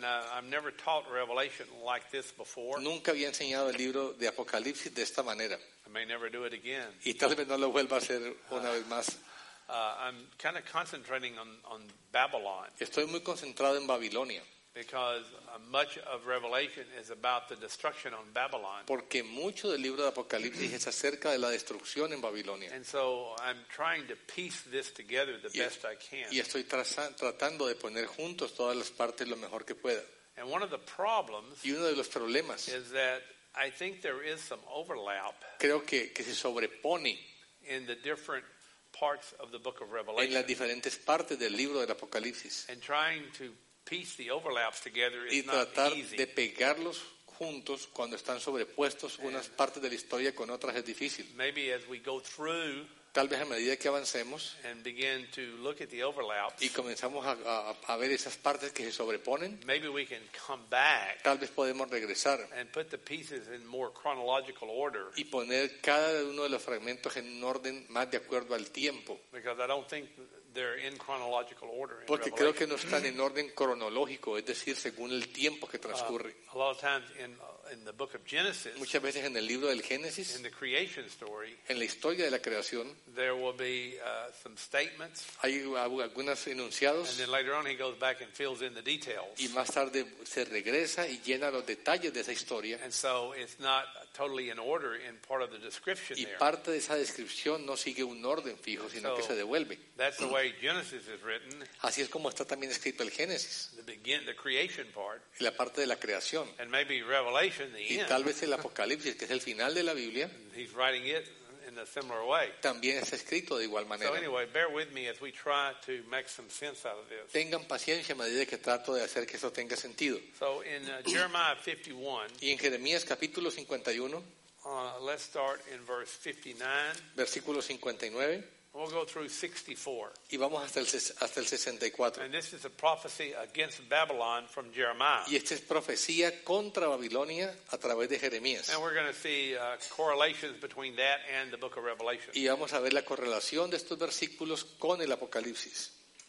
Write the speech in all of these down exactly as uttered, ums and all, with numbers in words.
uh, I've never taught Revelation like this before. Nunca había enseñado el libro de Apocalipsis de esta manera. I may never do it again. Y tal vez no lo vuelva a hacer una vez más. Uh, I'm kind of concentrating on, on Babylon. Estoy muy concentrado en Babilonia. Because uh, much of Revelation is about the destruction on Babylon. Porque mucho del libro de Apocalipsis es acerca de la destrucción en Babilonia. And so I'm trying to piece this together the Y, best I can. y estoy traza- tratando de poner juntos todas las partes lo mejor que pueda. And one of the problems Y uno de los problemas, is that I think there is some overlap creo que, que se sobrepone in the different parts of the book of en las Revelation. diferentes partes del libro del Apocalipsis. And trying to piece the overlaps together Y is not tratar easy. de pegarlos juntos cuando están sobrepuestos unas partes de la historia con otras es difícil. Maybe as we go through Tal vez a medida que avancemos and begin to look at the overlaps, y comenzamos a, a- a ver esas partes que se sobreponen, maybe we can come back tal vez podemos regresar and put the pieces in more chronological order, y poner cada uno de los fragmentos en un orden más de acuerdo al tiempo. because I don't think they're in chronological order in Porque creo que Revelation. no están en orden cronológico, es decir, según el tiempo que transcurre. A lot of times in, uh, in the book of Genesis, Muchas veces en el libro del Génesis, in the creation story, en la historia de la creación, there will be uh, some statements, hay algunos and enunciados then later on he goes back and fills in the details. y más tarde se regresa y llena los detalles de esa historia. And so it's not totally in order in part of the description Y there. parte de esa descripción no sigue un orden fijo, sino que se devuelve. That's the way Genesis is written, Así es como está también escrito el Génesis, the begin, the creation part, la parte de la creación. and maybe Revelation, the Y end. tal vez el Apocalipsis, que es el final de la Biblia, He's writing it in a similar way. también está escrito de igual So manera. anyway, bear with me as we try to make some sense out of this. Tengan paciencia a medida que trato de hacer que eso tenga sentido. So in uh, Jeremiah fifty-one, Y en Jeremías capítulo cincuenta y uno, uh, let's start in verse fifty-nine. versículo cincuenta y nueve, We'll go through sixty-four. y vamos hasta el, ses- hasta el sesenta y cuatro. And this is a prophecy against Babylon from Jeremiah. Y esta es profecía contra Babilonia a través de Jeremías. And we're going to see uh, correlations between that and the book of Revelation. Y vamos a ver la correlación de estos versículos con el Apocalipsis.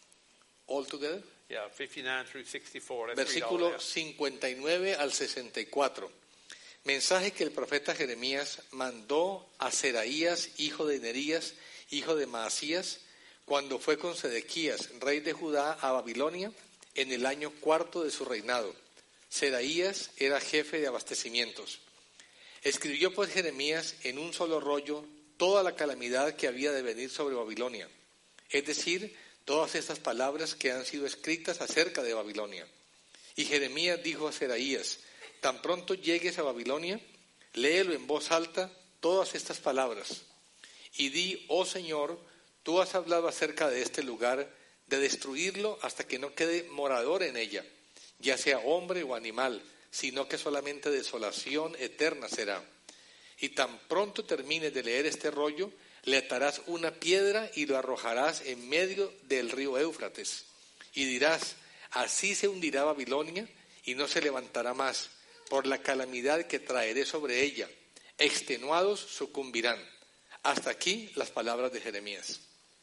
All together. Yeah, fifty-nine through sixty-four. Let's read all Versículo that. cincuenta y nueve al sesenta y cuatro. Mensaje que el profeta Jeremías mandó a Seraías, hijo de Nerías, hijo de Maasías, cuando fue con Sedequías, rey de Judá, a Babilonia, en el año cuarto de su reinado. Seraías era jefe de abastecimientos. Escribió pues Jeremías en un solo rollo toda la calamidad que había de venir sobre Babilonia, es decir, todas estas palabras que han sido escritas acerca de Babilonia. Y Jeremías dijo a Seraías: tan pronto llegues a Babilonia, léelo en voz alta todas estas palabras. Y di: oh Señor, tú has hablado acerca de este lugar, de destruirlo hasta que no quede morador en ella, ya sea hombre o animal, sino que solamente desolación eterna será. Y tan pronto termines de leer este rollo, le atarás una piedra y lo arrojarás en medio del río Éufrates. Y dirás: así se hundirá Babilonia y no se levantará más, por la calamidad que traeré sobre ella. Extenuados sucumbirán. Hasta aquí las palabras de Jeremías.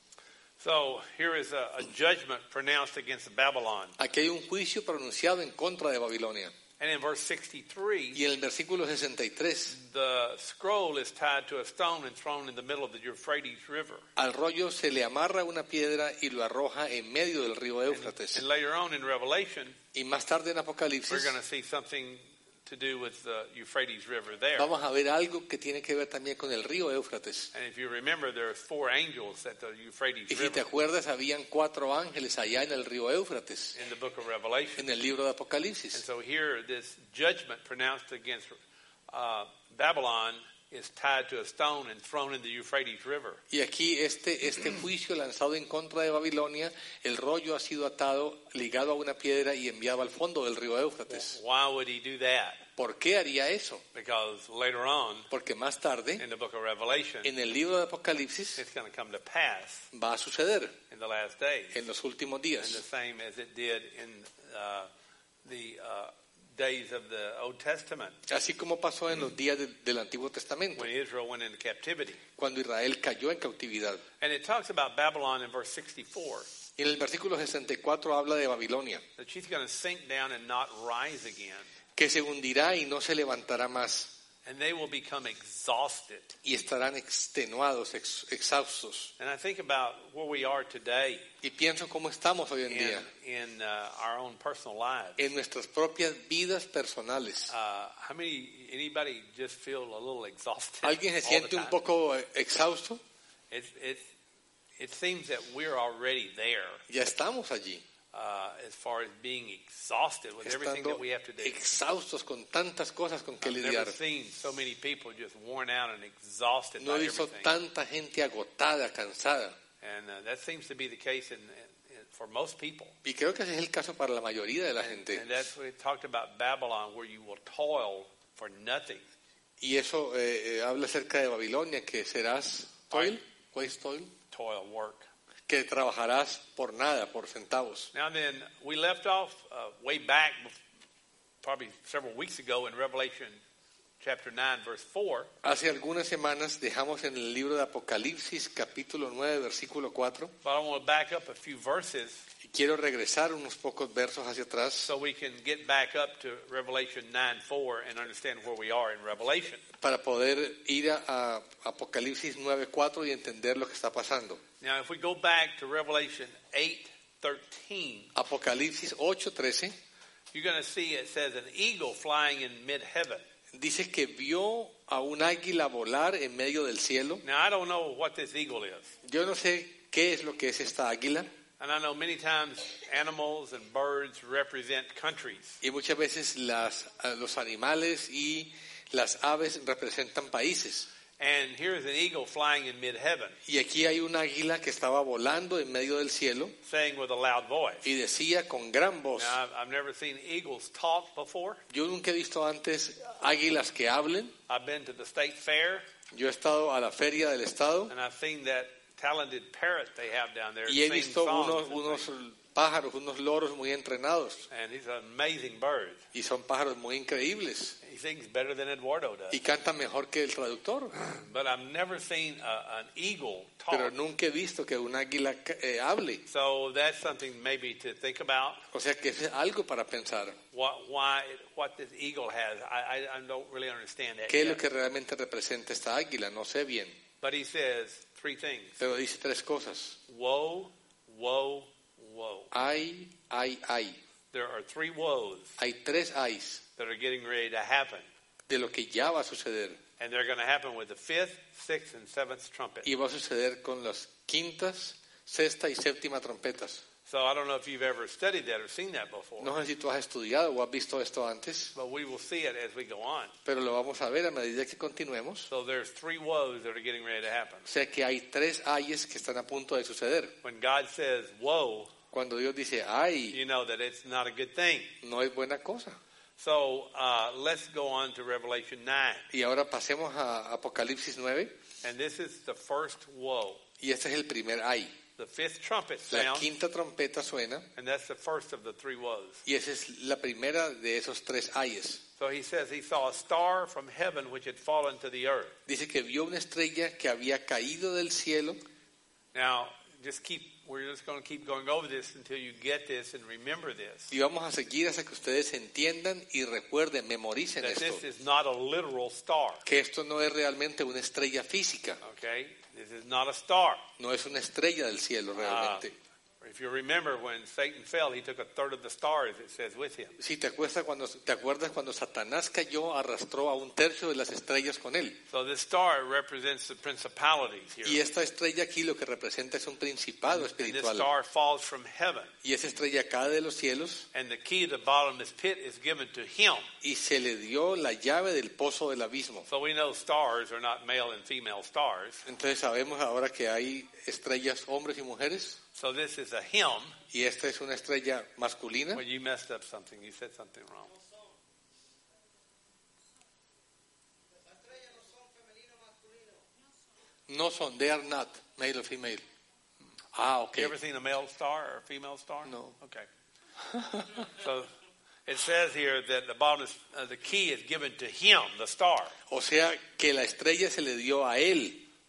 So here is a, a judgment pronounced against Babylon. Aquí hay un juicio pronunciado en contra de Babilonia. And in verse sixty-three, Y en el versículo sesenta y tres, the scroll is tied to a stone and thrown in the middle of the Euphrates River. al rollo se le amarra una piedra y lo arroja en medio del río Éufrates. And later on in Revelation, Y más tarde en we're Apocalipsis going to see something to do with the Euphrates River there. vamos a ver algo que tiene que ver también con el río Éufrates. And if you remember, there's four angels at the Euphrates Y si te River acuerdas, habían cuatro ángeles allá en el río Éufrates, in the book of Revelation. en el libro de And Apocalipsis. so here, this judgment pronounced against uh, Babylon is tied to a stone and thrown in the Euphrates River. Y aquí este, este juicio lanzado en contra de Babilonia, el rollo ha sido atado, ligado a una piedra y enviado al fondo del río Éufrates. Why would he do that? ¿Por qué haría eso? Because later on Porque más tarde, in the book of Revelation, en el libro de Apocalipsis, it's going to come to pass va a suceder in the last days, en los últimos and the días, same as it did in uh, the uh, days of the Old Testament así como pasó en los días de- del Antiguo Testamento, when Israel went into captivity. cuando Israel cayó en cautividad. And it talks about Babylon in verse sixty-four. Y en el versículo sesenta y cuatro habla de Babilonia, that she's going to sink down and not rise again. que se hundirá y no se levantará más, And they will become exhausted. y estarán extenuados, ex- exhaustos. And I think about where we are today Y pienso cómo estamos hoy en in, día, in uh, our own personal lives. en nuestras propias vidas personales. Uh, how many, anybody just feel a little exhausted? ¿Alguien se all the siente un time? poco eh, exhausto? It, it, it seems that we're already there Ya estamos allí, uh, as far as being exhausted with everything estando that we have to do. exhaustos con tantas cosas con que I've lidiar. never seen so many people just worn out and exhausted No by he visto everything. tanta gente agotada, cansada. And uh, that seems to be the case in, in, in, for most people. Y creo que ese es el caso para la mayoría de la gente. And that's what we talked about Babylon, where you will toil for nothing. Y eso eh, eh, habla acerca de Babilonia, que serás toil, what is toil? Toil, work. Que trabajarás por nada, por centavos. Now then, we left off uh, way back, probably several weeks ago, in Revelation chapter nine, verse four. Hace algunas semanas dejamos en el libro de Apocalipsis, capítulo nueve, versículo cuatro, But I want to back up a few verses y quiero regresar unos pocos versos hacia atrás so we can get back up to Revelation nine four and understand where we are in Revelation. para poder ir a, a Apocalipsis nueve cuatro y entender lo que está pasando. Now, if we go back to Revelation eight thirteen, Apocalipsis ocho trece you're going to see it says an eagle flying in mid-heaven. dice que vio a un águila volar en medio del cielo. Now, I don't know what this eagle is. Yo no sé qué es lo que es esta águila, And I know many times animals and birds represent countries. y muchas veces las, eh, los animales y las aves representan países. And here's an eagle flying in mid-heaven, Y aquí hay un águila que estaba volando en medio del cielo saying with a loud voice. y decía con gran voz. Now, I've, I've never seen eagles talk before. Yo nunca he visto antes águilas que hablen. I've been to the state fair, Yo he estado a la feria del estado and I've seen that talented parrot they have down there y he sing visto songs unos, and unos things. pájaros, unos loros muy entrenados. And he's an amazing bird. Y son pájaros muy increíbles. He sings better than Eduardo does. Y cantan mejor que el traductor. But I've never seen a, an eagle Pero talk. nunca he visto que un águila eh, hable. So that's something maybe to think about. O sea que es algo para pensar. What, why, what this eagle has. I, I, I don't really understand that ¿Qué es lo yet. que realmente representa esta águila? No sé bien. But he says three things. Pero dice tres cosas. Woe, woe, woe. Ay, ay, ay. There are three woes Hay tres ayes that are getting ready to happen. de lo que ya va a suceder. And they're going to happen with the fifth, sixth, and seventh trumpet. Y va a suceder con las quintas, sexta y séptima trompetas. So I don't know if you've ever studied that or seen that before. No sé si tú has estudiado o has visto esto antes, But we will see it as we go on. pero lo vamos a ver a medida que continuemos. So there's three woes that are getting ready to happen. O sea que hay tres ayes que están a punto de suceder. When God says woe, Cuando Dios dice ay, you know that it's not a good thing. no es buena cosa. So uh, let's go on to Revelation nine. Y ahora pasemos a Apocalipsis nueve, And this is the first woe. y este es el primer ay. The fifth trumpet La sounds, quinta trompeta suena, and that's the first of the three woes. y esa es la primera de esos tres ayes. So he says he saw a star from heaven which had fallen to the earth. Dice que vio una estrella que había caído del cielo. Now, just keep, we're just going to keep going over this until you get this and remember this. Y vamos a seguir hasta que ustedes entiendan y recuerden, memoricen That esto. this is not a literal star. Que esto no es realmente una estrella física. Okay? This is not a star. No es una estrella del cielo realmente. Uh, if you remember when Satan fell, he took a third of the stars, it says, with him. Si te acuerdas, cuando, te acuerdas cuando Satanás cayó, arrastró a un tercio de las estrellas con él. So this star represents the principalities here. Y esta estrella aquí lo que representa es un principado And this espiritual. star falls from heaven. Y esa estrella cae de los cielos And the key to the bottomless pit is given to him. y se le dio la llave del pozo del abismo. So we know stars are not male and female stars. Entonces sabemos ahora que hay estrellas hombres y mujeres, So this is a him. y esta es una estrella masculina. Well, you messed up something. You said something wrong. No son, they are not male or female. Ah, ok. You ever seen a male star or a female star? No. Okay. So it says here that the bottomless, uh, the key is given to him, the star. O sea que la estrella se le dio a él.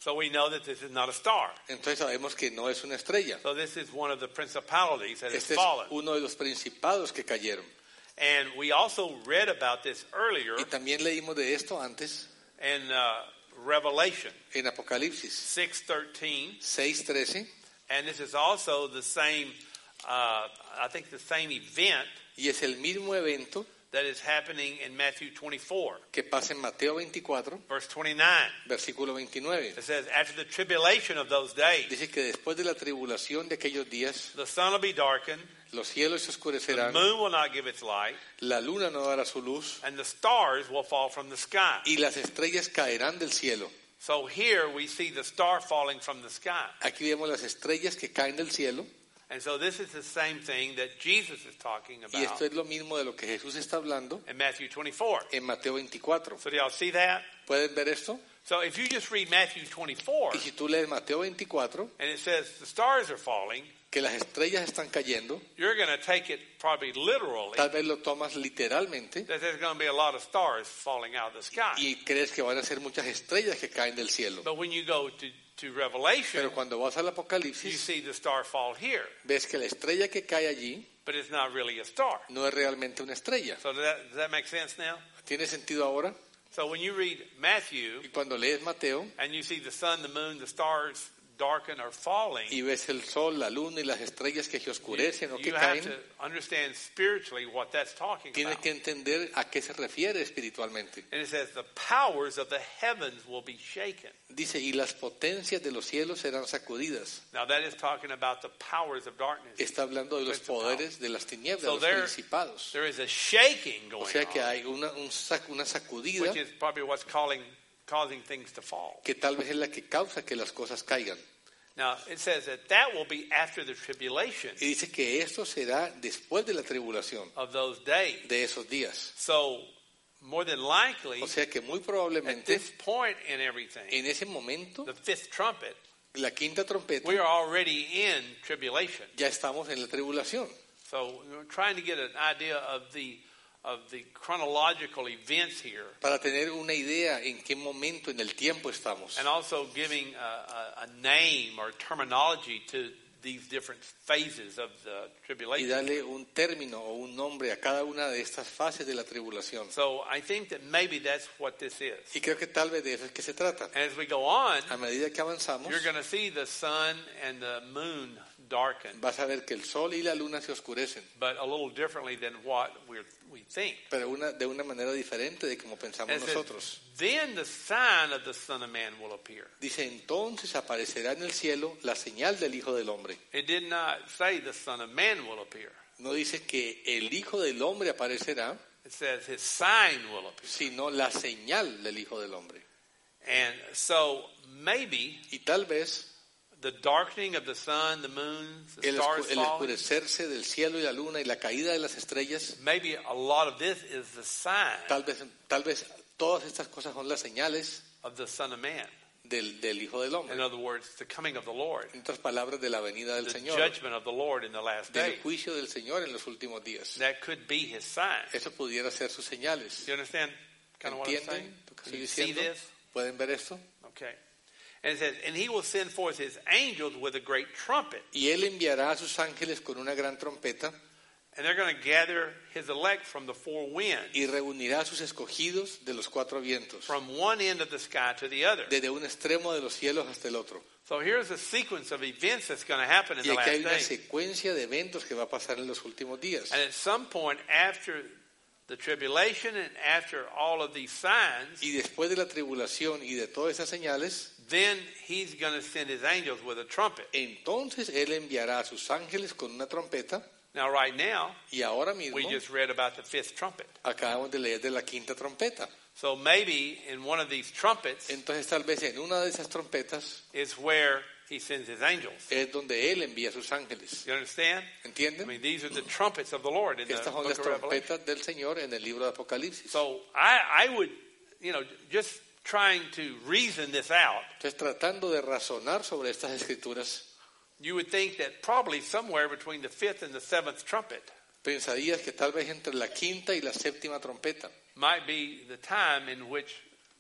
So we know that this is not a star. Entonces sabemos que no es una estrella. So this is one of the principalities that has Este es fallen. uno de los principados que cayeron. And we also read about this earlier Y también leímos de esto antes in uh, Revelation en Apocalipsis six thirteen. seis trece. And this is also the same, uh, I think the same event Y es el mismo evento that is happening in Matthew twenty-four, que pasa en Mateo veinticuatro, verse twenty-nine. versículo veintinueve. It says, after the tribulation of those days, Dice que después de la tribulación de aquellos días, the sun will be darkened, los cielos se the oscurecerán, moon will not give its light, la luna no dará su luz, and the stars will fall from the sky. y las estrellas caerán del cielo. So here we see the star falling from the sky. Aquí vemos las estrellas que caen del cielo, And so this is the same thing that Jesus is talking y esto about es lo mismo de lo que Jesús está hablando in Matthew twenty-four. en Mateo veinticuatro. So do y'all see that? ¿Pueden ver esto? So if you just read Matthew twenty-four, Y si tú lees Mateo veinticuatro, and it says the stars are falling, que las estrellas están cayendo, you're going to take it probably literally, tal vez lo tomas literalmente that there's going to be a lot of stars falling out of the sky. y crees que van a ser muchas estrellas que caen del cielo. But when you go to, to Revelation, Pero cuando vas al you Apocalipsis, see the star fall here, ves que la estrella que cae allí but it's not really a star. no es realmente una estrella. So does that, does that make sense now? ¿Tiene sentido ahora? So when you read Matthew Y cuando lees Mateo and you see the sun, the moon, the stars darken or falling, y ves el sol, la luna y las estrellas que se oscurecen o que you have caen, to understand spiritually what that's talking tienes about. que entender a qué se refiere espiritualmente. And it says the powers of the heavens will be shaken. Dice, y las potencias de los cielos serán sacudidas. Now that is talking about the powers of darkness. Está hablando de los poderes de las tinieblas, So los there- principados. There is a shaking O going sea que on, hay una, un sac- una sacudida which is probably what's calling, causing things to fall. que tal vez es la que causa que las cosas caigan. Now it says that that will be after the tribulation Y dice que esto será después de la tribulación, of those days. de esos días. So more than likely, O sea que muy at probablemente this point in everything, en ese momento, the fifth trumpet, la quinta trompeta, we are already in tribulation. ya estamos en la tribulación. So we're trying to get an idea of the of the chronological events here, Para tener una idea en qué momento en el tiempo estamos. and also giving a, a, a name or terminology to these different phases of the Y tribulation. darle un término o un nombre a cada una de estas fases de la tribulación. So I think that maybe that's what this is. Y creo que tal vez de eso es que se trata. And as we go on, A medida que avanzamos, you're going to see the sun and the moon darken, vas a ver que el sol y la luna se oscurecen, but a little differently than what we're, we think. pero una, de una manera diferente de como pensamos And it says, nosotros. then the sign of the Son of Man will appear. Dice, entonces aparecerá en el cielo la señal del Hijo del Hombre. It did not say the Son of Man will appear. No dice que el Hijo del Hombre aparecerá, It says his sign will appear. sino la señal del Hijo del Hombre. And so maybe Y tal vez the darkening of the sun, the moon, the el, stars oscu- el falling, oscurecerse del cielo y la luna y la caída de las estrellas, maybe a lot of this is the sign tal vez, tal vez todas estas cosas son las señales of the Son of Man. del, del Hijo del Hombre. In other words, the coming of the Lord, En otras palabras, de la venida del the Señor, judgment of the Lord in the last del days. juicio del Señor en los últimos días. That could be his sign. Eso pudiera ser sus señales. You understand kind of what I'm saying? ¿Entienden lo que Can estoy you see diciendo? this? ¿Pueden ver esto? Okay. And it says, and he will send forth his angels with a great trumpet, Y Él enviará a sus ángeles con una gran trompeta and they're going to gather his elect from the four winds, y reunirá a sus escogidos de los cuatro vientos, from one end of the sky to the other. desde un extremo de los cielos hasta el otro. So here's a sequence of events that's going to happen in Y the aquí hay last una days. secuencia de eventos que va a pasar en los últimos días. And at some point after the tribulation and after all of these signs, Y después de la tribulación y de todas esas señales, then he's going to send his angels with a trumpet. entonces Él enviará a sus ángeles con una trompeta. Now right now, Y ahora mismo we just read about the fifth trumpet. acabamos de leer de la quinta trompeta. So maybe in one of these trumpets Entonces tal vez en una de esas trompetas is where he sends his angels. es donde Él envía a sus ángeles. You understand? I ¿Entienden? mean, these are the trumpets of the Lord in the Estas son book las of Revelation. trompetas del Señor en el libro de Apocalipsis. So I, I would, you know, just trying to reason this out, Entonces tratando de razonar sobre estas escrituras, you would think that probably somewhere between the fifth and the seventh trumpet pensarías que tal vez entre la quinta y la séptima trompeta might be the time in which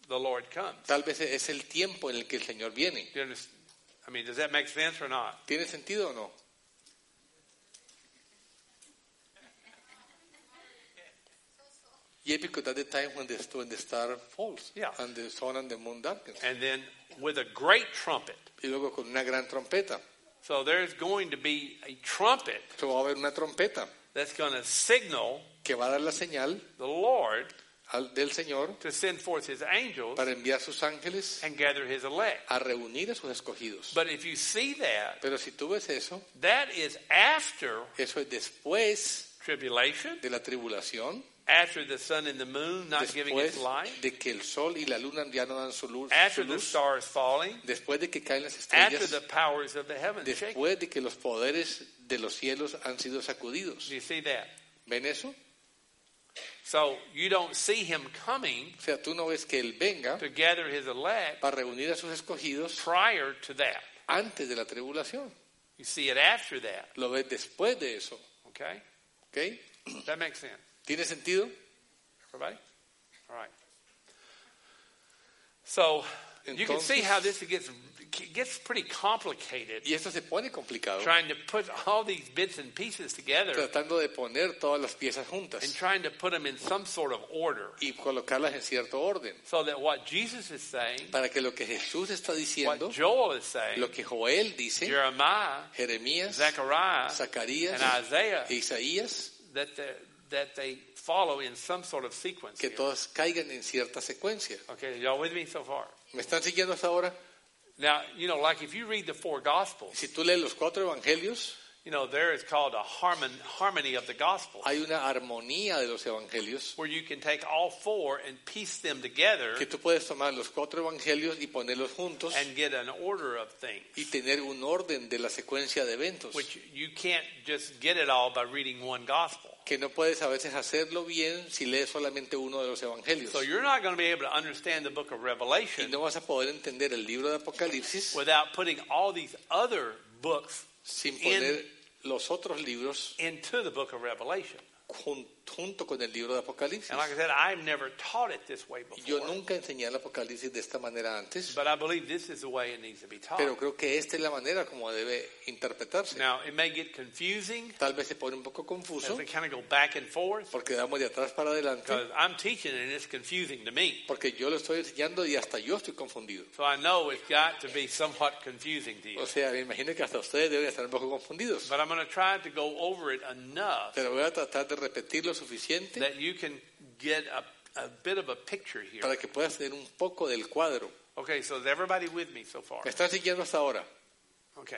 the Lord comes. Tal vez es el tiempo en el que el Señor viene. Do you understand? I mean, does that make sense or not? ¿Tiene sentido o no? Yeah, because that's the time when the, when the star falls, Yeah. and the sun and the moon darkens. And then with a great trumpet. Y luego con una gran trompeta. So there's going to be a trumpet So va a haber una trompeta that's going to signal que va a dar la señal the Lord al, del Señor to send forth his angels para enviar sus ángeles and gather his elect. a reunir a sus escogidos. But if you see that, Pero si tú ves eso, that is after eso es después tribulation, de la tribulación, after the sun and the moon not giving después its light, de que el sol y la luna ya no dan su luz, su after the luz, stars falling, después de que caen las after estrellas, the powers of the heavens shaking. después de que los poderes de los cielos han sido sacudidos. Do you see that? ¿Ven eso? So you don't see him coming O sea, tú no ves que él venga to gather his elect para reunir a sus escogidos prior to that. antes de la tribulación. You see it after that. Lo ves después de eso. Okay? ¿Ok? That makes sense. ¿Tiene sentido? Everybody? All right. So you can see Entonces- how this gets gets pretty complicated, Y esto se pone complicado, trying to put all these bits and pieces together tratando de poner todas las piezas juntas and trying to put them in some sort of order, y colocarlas en cierto orden, so that what Jesus is saying, para que lo que Jesús está diciendo, what Joel is saying, lo que Joel dice, Jeremiah, Jeremías, Zechariah, Zacarías and Isaiah, e Isaías, that they, that they follow in some sort of sequence. que here. todas caigan en cierta secuencia. Okay, y'all with me so far? ¿Me están siguiendo hasta ahora? Now, you know, like if you read the four Gospels, Si tú lees los cuatro evangelios, you know, there is called a harmon, harmony of the Gospels, hay una armonía de los evangelios, where you can take all four and piece them together que tú puedes tomar los cuatro evangelios y ponerlos juntos and get an order of things, y tener un orden de la secuencia de eventos, which you can't just get it all by reading one Gospel. que no puedes a veces hacerlo bien si lees solamente uno de los evangelios. So you're not going to be able to understand the book of Y Revelation no vas a poder entender el libro de Apocalipsis without putting all these other books sin in, poner los otros libros into the book of Revelation. jun- junto con el libro de Apocalipsis. And like I said, I've never taught it this way Yo before, nunca enseñé el Apocalipsis de esta manera antes, but I believe this is the way it needs to be taught. pero creo que esta es la manera como debe interpretarse. Now, it may get confusing Tal vez se pone un poco as confuso we kind of go back and forth, porque damos de atrás para adelante, because I'm teaching and it's confusing to me. porque yo lo estoy enseñando y hasta yo estoy confundido. So I know it's got to be somewhat confusing to you. O sea, me imagino que hasta ustedes deben estar un poco confundidos, But I'm going to try to go over it enough pero voy a tratar de repetir lo suficiente that you can get a, a bit of a picture here. para que puedas tener un poco del cuadro. Okay, so is everybody with me so far? ¿Me están siguiendo hasta ahora? Okay.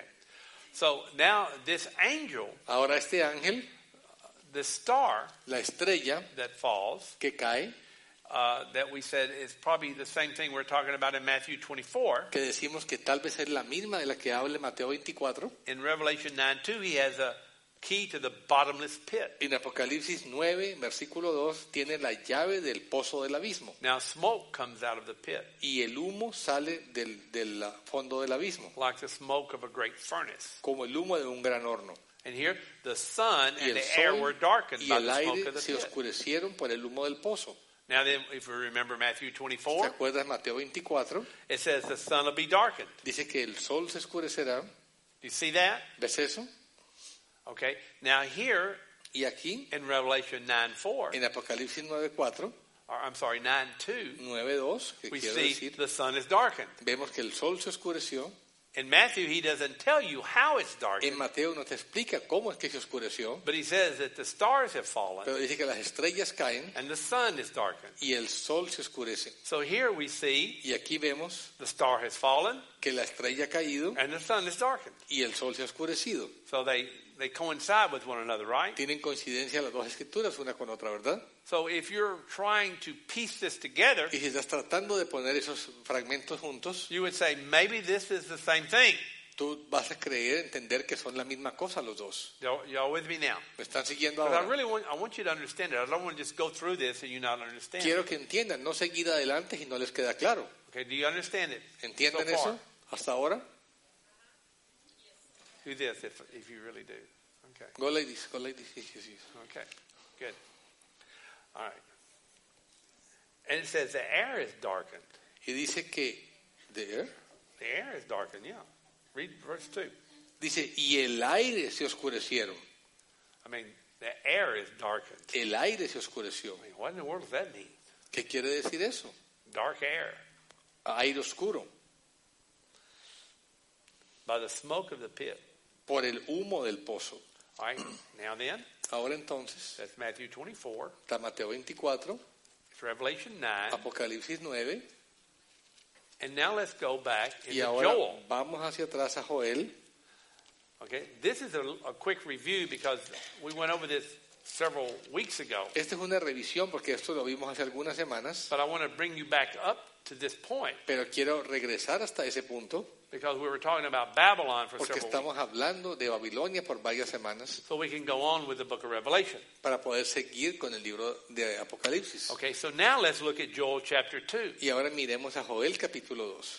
So now this angel, Ahora este ángel, the star la estrella that falls, que cae, uh, that we said is probably the same thing we're talking about in Matthew twenty-four. que decimos que tal vez es la misma de la que habla Mateo veinticuatro, In Revelation nine two, he has a key to the bottomless pit. en Apocalipsis nueve, versículo dos, tiene la llave del pozo del abismo. Now smoke comes out of the pit, Y el humo sale del, del fondo del abismo, like the smoke of a great furnace. como el humo de un gran horno. And here, the sun Y and el the air sol were darkened y by el the smoke aire of the se pit. oscurecieron por el humo del pozo. Now then, if we remember Matthew ¿Se twenty-four, acuerdan Mateo veinticuatro? it says the sun will be darkened. Dice que el sol se oscurecerá. Do you see that? ¿Ves eso? Okay. Now here Y aquí, in Revelation nine four, en Apocalipsis nueve cuatro, or I'm sorry, nine two, nueve dos, que we quiero see decir, the sun is darkened. vemos que el sol se oscureció. In Matthew, he doesn't tell you how it's En darkened, Mateo no te explica cómo es que se oscureció, but he says that the stars have fallen pero dice que las estrellas caen and the sun is darkened. y el sol se oscurece. So here we see Y aquí vemos the star has fallen que la estrella ha caído and the sun is darkened. y el sol se ha oscurecido. So they, they coincide with one another, right? Tienen coincidencia las dos escrituras una con otra, ¿verdad? So if you're trying to piece this together, Y si estás tratando de poner esos fragmentos juntos, you would say maybe this is the same thing. tú vas a creer, entender que son la misma cosa los dos. Y'all, y'all with me now? ¿Me están siguiendo Because I ahora? really want, I want you to understand it. I don't want to just go through this and you not understand it. Quiero que entiendan, no seguir adelante si no les queda claro. Okay, do you understand it? ¿Entienden So far. eso hasta ahora? Do this if, if you really do. Okay. Go ladies, go ladies. Yes, yes, yes. Okay, good. All right. And it says the air is darkened. Y dice que, the air, The air is darkened, yeah. Read verse two. dice, y el aire se oscurecieron. I mean, the air is darkened. El aire se oscureció. I mean, what in the world does that mean? ¿Qué quiere decir eso? Dark air. Aire oscuro. By the smoke of the pit. Por el humo del pozo. All right, now then, Ahora entonces, that's Matthew twenty-four. está Mateo veinticuatro, It's Revelation nine. Apocalipsis nueve, And now let's go back y into ahora Joel. vamos hacia atrás a Joel. Okay, this is a, a quick review because we went over this several weeks ago. Esta es una revisión porque esto lo vimos hace algunas semanas, But I want to bring you back up to this point pero quiero regresar hasta ese punto because we were talking about Babylon for porque several weeks. estamos hablando de Babilonia por varias semanas So we can go on with the book of Revelation. para poder seguir con el libro de Apocalipsis. Okay, so now let's look at Joel chapter two. Y ahora miremos a Joel capítulo dos.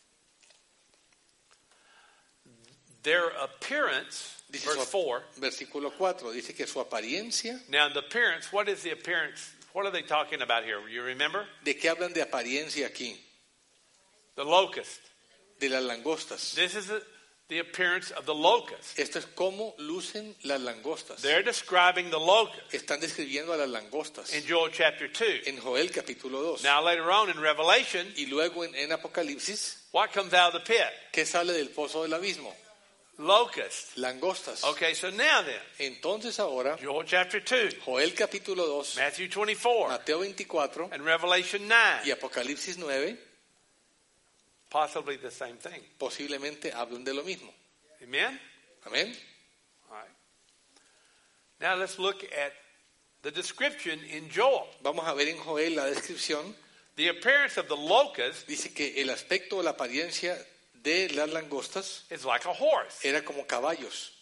Their appearance, Dice verse su- four. Versículo cuatro dice que su apariencia. Now the appearance, what is the appearance? What are they talking about here? You remember? ¿De qué hablan de apariencia aquí? The locust. De las langostas. This is the, the appearance of the locust. Esto es cómo lucen las langostas. They're describing the locust Están describiendo a las langostas in Joel chapter two. en Joel capítulo dos. Now later on in Revelation, Y luego en, en Apocalipsis, what comes out of the pit? ¿qué sale del pozo del abismo? Locust. Langostas. Okay, so now then, Entonces ahora, Joel chapter two, Joel capítulo dos, Matthew twenty-four, Mateo veinticuatro and Revelation nine. y Apocalipsis nueve Possibly the same thing. posiblemente hablan de lo mismo. Amen? Amén. All right. Now let's look at the description in Joel. Vamos a ver en Joel la descripción. The appearance of the locust Dice que el aspecto o la apariencia de las langostas is like a horse. era como caballos.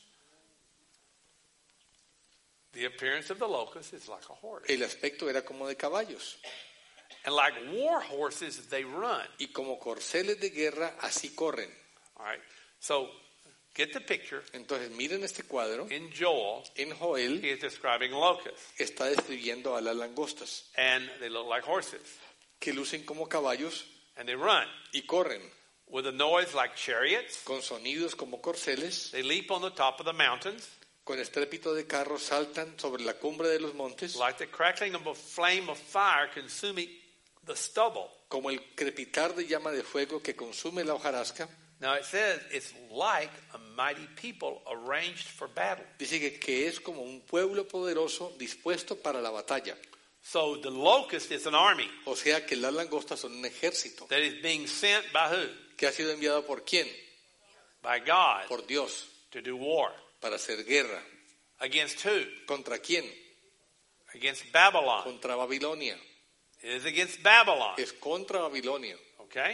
The appearance of the locust is like a horse. El aspecto era como de caballos. And like war horses, they run. Y como corceles de guerra, así corren. All right. So get the picture. Entonces miren este cuadro. In Joel, En Joel he is describing locusts. está describiendo a las langostas, And they look like horses. que lucen como caballos And they run y corren, with a noise like chariots. con sonidos como corceles, They leap on the top of the mountains con estrépito de carros saltan sobre la cumbre de los montes, like the crackling of a flame of fire consuming the stubble. como el crepitar de llama de fuego que consume la hojarasca. Now it says it's like a mighty people arranged for battle. Dice que, que es como un pueblo poderoso dispuesto para la batalla. So the locust is an army O sea que las langostas son un ejército. that is being sent by who? ¿Que ha sido enviado por quién? By God Por Dios, to do war. para hacer guerra. Against who? ¿Contra quién? Against Babylon. Contra Babilonia. It is against Babylon. Es contra Babilonia. Okay?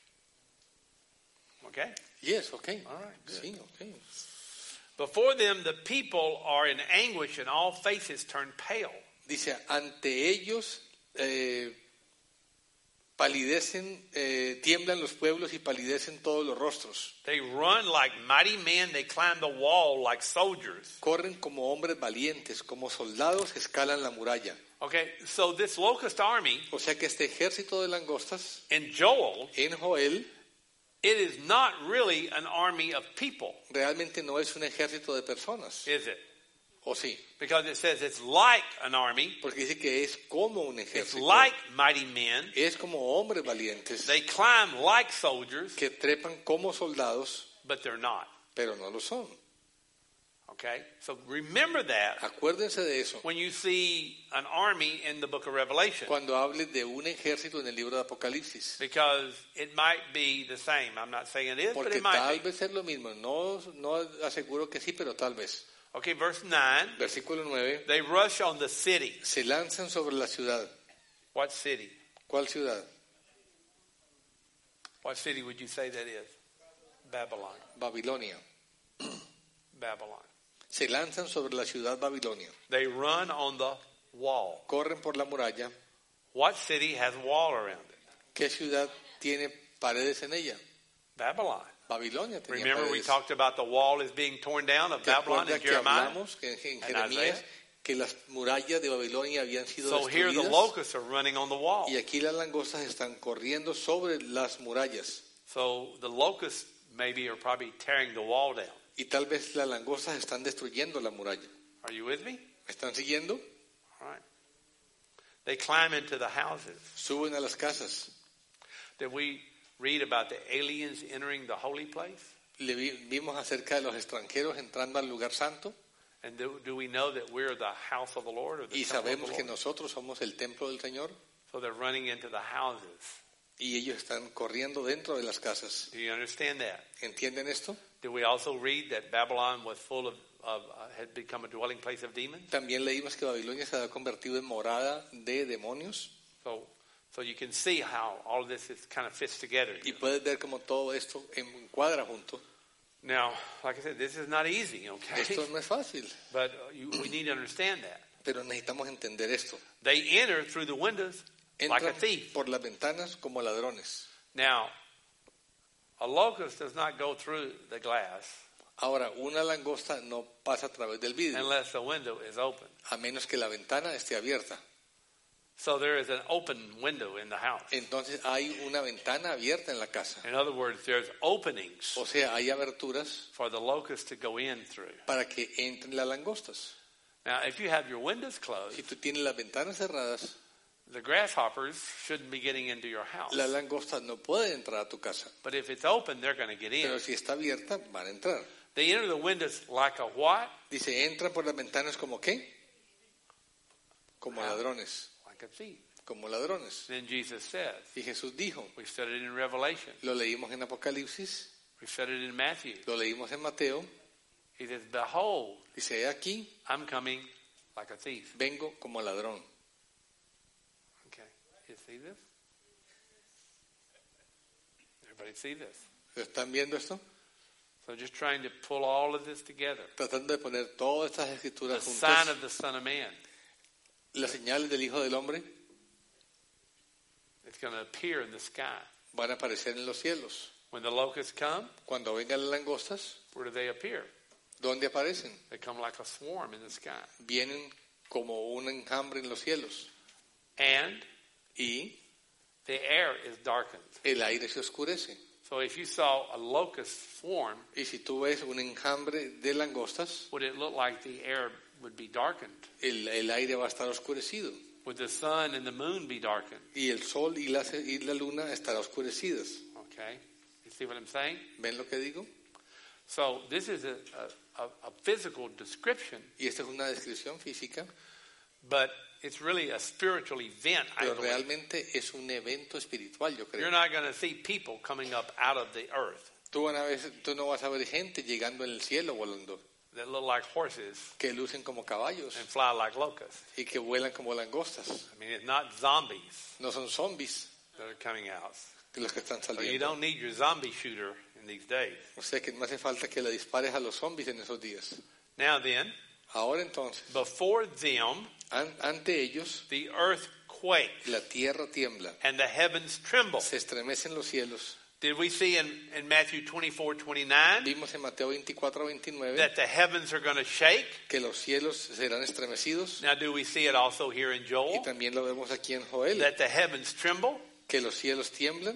Okay? Yes, okay. All right, good. Sí, okay. Before them the people are in anguish and all faces turn pale. Dice, ante ellos eh, palidecen, eh, tiemblan los pueblos y palidecen todos los rostros. They run like mighty men. They climb the wall like soldiers. Corren como hombres valientes, como soldados que escalan la muralla. Okay, so this locust army O sea que este ejército de langostas in Joel, en Joel it is not really an army of people, realmente no es un ejército de personas. is it? ¿O sí? Because it says it's like an army. Porque dice que es como un It's ejército. like mighty men. Es como hombres valientes They climb like soldiers, que trepan como soldados, but they're not. pero no lo son. Okay? So remember that Acuérdense de eso when you see an army in the book of Revelation. cuando hable de un ejército en el libro de Apocalipsis. Because it might be the same. I'm not saying it is, but Porque it might tal be. vez es lo mismo. No, no aseguro que sí, pero tal vez. Okay, verse nine. Versículo nueve. They rush on the city. Se lanzan sobre la ciudad. What city? ¿Cuál ciudad? What city would you say that is? Babylon. Babilonia. Babylon. Se lanzan sobre la ciudad Babilonia. They run on the wall. Corren por la muralla. What city has wall around it? ¿Qué ciudad tiene paredes en ella? Babylon. Babilonia tenía Remember we paredes. talked about the wall is being torn down of ¿Te Babylon acuerdas in que Jeremiah? hablamos que en And Jeremías Isaiah? que las murallas de Babilonia habían sido So here the destruidas locusts are running on the wall. y aquí las langostas están corriendo sobre las murallas. So the locusts maybe are probably tearing the wall down. Y tal vez las langostas están destruyendo la muralla. Are you with me? ¿Me están siguiendo? All right. They climb into the houses. Suben a las casas. Did we read about the aliens entering the holy place? Le vi- vimos acerca de los extranjeros entrando al lugar santo And do, do we know that we're the house of the Lord or the y temple of the sabemos que Lord? nosotros somos el templo del Señor So they're running into the houses. y ellos están corriendo dentro de las casas. Do you understand that? ¿Entienden esto? Did we also read that Babylon was full of, of uh, had become a dwelling place of demons? También leímos que Babilonia se había convertido en morada de demonios So, so you can see how all of this is kind of fits together. y puedes ver cómo todo esto encuadra junto. Now, like I said, this is not easy, okay? Esto no es fácil, But uh, you, we need to understand that. pero necesitamos entender esto. They enter through the windows like a Entran thief. por las ventanas como ladrones. Now, a locust does not go through the glass Ahora, una langosta no pasa a través del vidrio, unless the window is open. a menos que la ventana esté abierta. So there is an open window in the house. Entonces hay una ventana abierta en la casa. In other words, there's openings O sea, hay aberturas for the locust to go in through. para que entren las langostas. Now, if you have your windows closed, Si tú tienes las ventanas cerradas, the grasshoppers shouldn't be getting into your house. las langostas no pueden entrar a tu casa. But if it's open, they're going to get in. Pero si está abierta, van a entrar. They enter the windows like a what? Dice, entran por las ventanas como qué? Como Ah. ladrones. Like a thief. Como ladrones. Then Jesus says, Y Jesús dijo, we said it in Revelation, lo leímos en Apocalipsis, we said it in Matthew. lo leímos en Mateo, He says, behold, dice, he aquí, I'm coming like a thief. vengo como ladrón. Okay, you see this? Everybody see this? ¿Están viendo esto? So just trying to pull all of this together. Tratando de poner todas estas The escrituras sign juntas, of the Son of Man. las señales del Hijo del Hombre It's going to appear in the sky. van a aparecer en los cielos. When the locusts come, Cuando vengan las langostas, where do they appear? ¿dónde aparecen? They come like a swarm in the sky. Vienen como un enjambre en los cielos. And Y the air is darkened. el aire se oscurece. So if you saw a locust swarm, Y si tú ves un enjambre de langostas, would it look like the air would be darkened? el, el aire va a estar oscurecido. Would the sun and the moon be darkened? Y el sol y la, y la luna estarán oscurecidas. Okay. You see what I'm saying? ¿Ven lo que digo? So this is a, a, a physical description, Y esta es una descripción física, but it's really a spiritual event. I pero believe. realmente es un evento espiritual, yo You're creo. not going to see people coming up out of the earth Tú, van a ver- tú no vas a ver gente llegando en el cielo volando, that look like horses que lucen como caballos and fly like locusts. y que vuelan como langostas. I mean, it's not zombies No son zombies that are coming out. los que están So you saliendo. don't need your zombie shooter in these days. O sea que no hace falta que le dispares a los zombies en esos días. Now then, Ahora entonces, before them, an- ante ellos, the earth quakes la tierra tiembla, and the heavens tremble. se estremecen los cielos. Did we see in, in Matthew twenty-four, twenty-nine Vimos en Mateo veinticuatro, veintinueve that the heavens are going to shake? que los cielos serán estremecidos. Now, do we see it also here in Y Joel? también lo vemos aquí en Joel, That the heavens tremble? que los cielos tiemblan.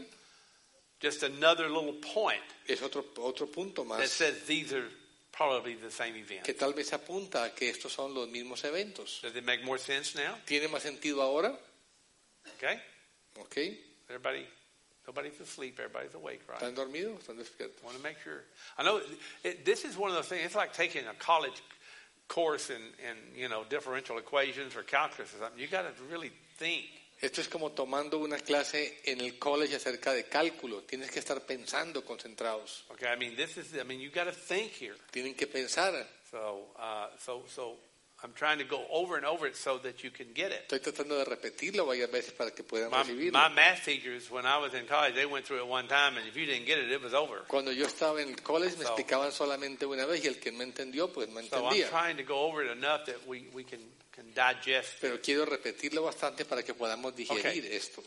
Just another little point Es otro, otro punto that más says these are probably the same event. que tal vez apunta a que estos son los mismos eventos. Does it make more sense now? ¿Tiene más sentido ahora? Okay? ¿Ok? Everybody, nobody's asleep. Everybody's awake, right? ¿Están dormidos? ¿Están despiertos? I want to make sure. I know it, this is one of those things. It's like taking a college course in, in you know differential equations or calculus or something. You got to really think. Esto es como tomando una clase en el college acerca de cálculo. Tienes que estar pensando, concentrados. Okay, I mean this is. I mean you got to think here. Tienen que pensar. So, uh, so, so I'm trying to go over and over it so that you can get it. Estoy tratando de repetirlo varias veces para que puedan My, recibirlo. my math teachers, when I was in college, they went through it one time, and if you didn't get it, it was over. Cuando yo estaba en el college me So- explicaban solamente una vez y el que no entendió pues no So I'm entendía. trying to go over it enough that we, we can, can digest. Pero quiero repetirlo bastante para que podamos digerir Okay. esto.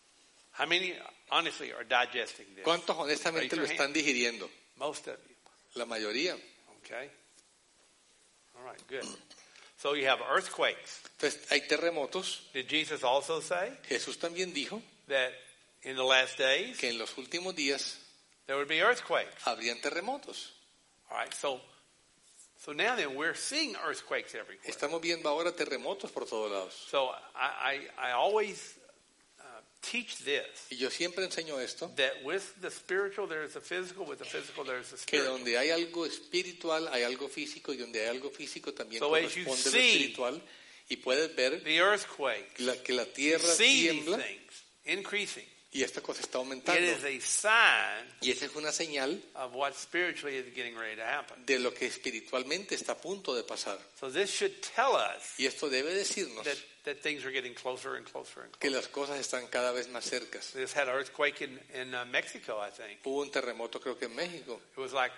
How many honestly are digesting this? ¿Cuántos honestamente Raise lo your están digiriendo? Most of you. La mayoría. Okay. All right. Good. So you have earthquakes. Entonces hay terremotos. Did Jesus also say Jesús también dijo that in the last days que en los últimos días there would be earthquakes? habrían terremotos. All right, so so now then we're seeing earthquakes everywhere. Estamos viendo ahora terremotos por todos lados. So I, I, I always uh, teach this, Y yo siempre enseño esto, that with the spiritual there is the physical, with the physical there is the que spiritual. donde hay algo espiritual hay algo físico, y donde hay algo físico también So as you corresponde lo see espiritual. Y puedes ver The earthquake, la- que la you tierra see these tiembla things increasing. y esta cosa está It aumentando. is a sign Y esa es una señal of what spiritually is getting ready to happen. de lo que espiritualmente está a punto de pasar. So this should tell us Y esto debe decirnos that, that things are getting closer and closer and que closer. las cosas están cada vez más cercas. We just had an earthquake in, in uh, Mexico, I think. Hubo un terremoto creo que en México, It was like,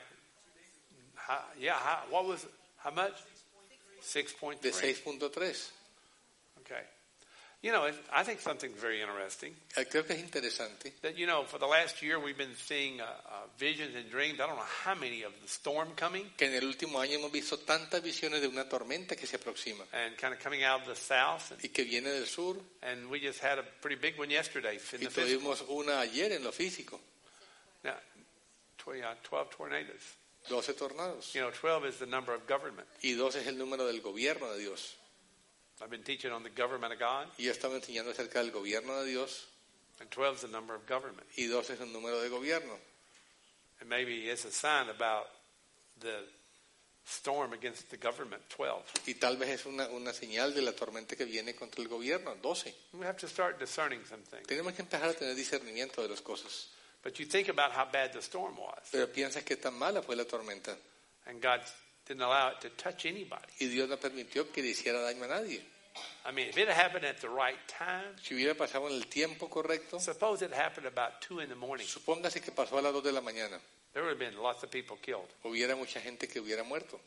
how, yeah, how, what was, how much? six point de three. seis punto tres. Okay. You know, it, I think something very interesting. Eh, Creo que es interesante That, you know, for the last year we've been seeing uh, uh, visions and dreams. I don't know how many of the storm coming que en el último año hemos visto tantas visiones de una tormenta que se aproxima and kind of coming out of the south. And, y que viene del sur, and we just had a pretty big one yesterday in y the physical. tuvimos una ayer en lo físico, Now, tw- yeah, twelve tornadoes. doce tornados, You know, twelve is the number of government. y doce es el número del gobierno de Dios. I've been teaching on the government of God, Y yo estaba enseñando acerca del gobierno de Dios, and twelve is the number of government. y doce es el número de gobierno. And maybe it's a sign about the storm against the government, twelve. Y tal vez es una, una señal de la tormenta que viene contra el gobierno, doce. We have to start discerning some things. Tenemos que empezar a tener discernimiento de las cosas. But you think about how bad the storm was, Pero piensas que tan mala fue la tormenta, and God didn't allow it to touch anybody. y Dios no permitió que le hiciera daño a nadie. I mean, if it happened at the right time, Si hubiera pasado en el tiempo correcto, suppose it happened about two in the morning, supóngase que pasó a las dos de la mañana, there would have been lots of people killed. hubiera mucha gente que hubiera muerto.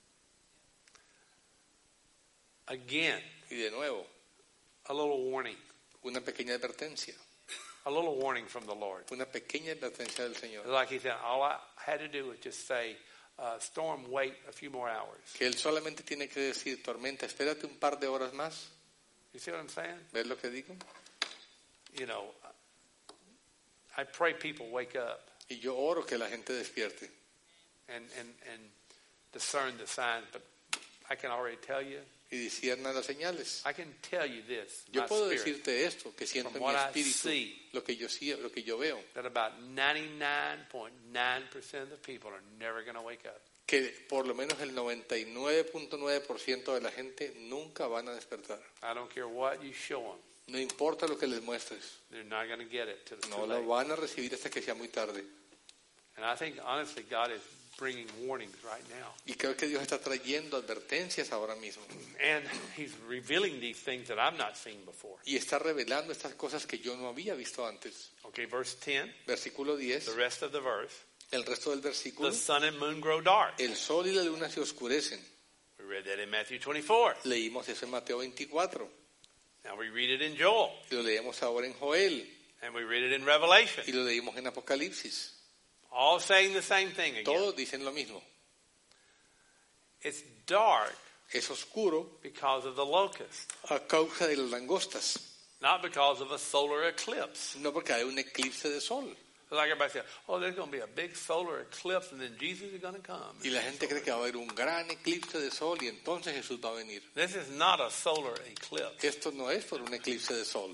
Again, Y de nuevo, a little warning, una pequeña advertencia, a little warning from the Lord. una pequeña advertencia del Señor. Like he said, all I had to do was just say, uh, storm, wait a few more hours. Que Él solamente tiene que decir, tormenta, espérate un par de horas más. You see what I'm saying? ¿Ves lo que digo? You know, I pray people wake up Y yo oro que la gente despierte and, and, and discern the signs, but I can already tell you, y disciernan las señales. I can tell you this, Yo my puedo spirit, decirte esto, que siento en From mi what I espíritu, see. lo que yo sí, lo que yo veo, that about ninety-nine point nine percent of the people are never going to wake up. que por lo menos el noventa y nueve punto nueve por ciento de la gente nunca van a despertar. I don't care what you show them. No importa lo que les muestres, They're not going to get it till it's no too lo late. van a recibir hasta que sea muy tarde. And I think, honestly, God is bringing warnings right now. Y creo que Dios está trayendo advertencias ahora mismo. And He's revealing these things that I've not seen before. Y está revelando estas cosas que yo no había visto antes. Okay, verse ten, Versículo diez, the rest of the verse. el resto del versículo. The sun and moon grow dark. El sol y la luna se oscurecen. We read that in Matthew twenty-four. Leímos eso en Mateo veinticuatro. Now we read it in Joel. Y lo leemos ahora en Joel. And we read it in Revelation. Y lo leímos en Apocalipsis. All saying the same thing again. Todos dicen lo mismo. It's dark Es oscuro because of the locust, a causa de las langostas. not because of a solar eclipse. No porque hay un eclipse de sol. Like everybody says, oh, there's going to be a big solar eclipse and then Jesus is going to come. Y la gente cree que va a haber un gran eclipse de sol y entonces Jesús va a venir. This is not a solar eclipse. Esto no es por un eclipse de sol.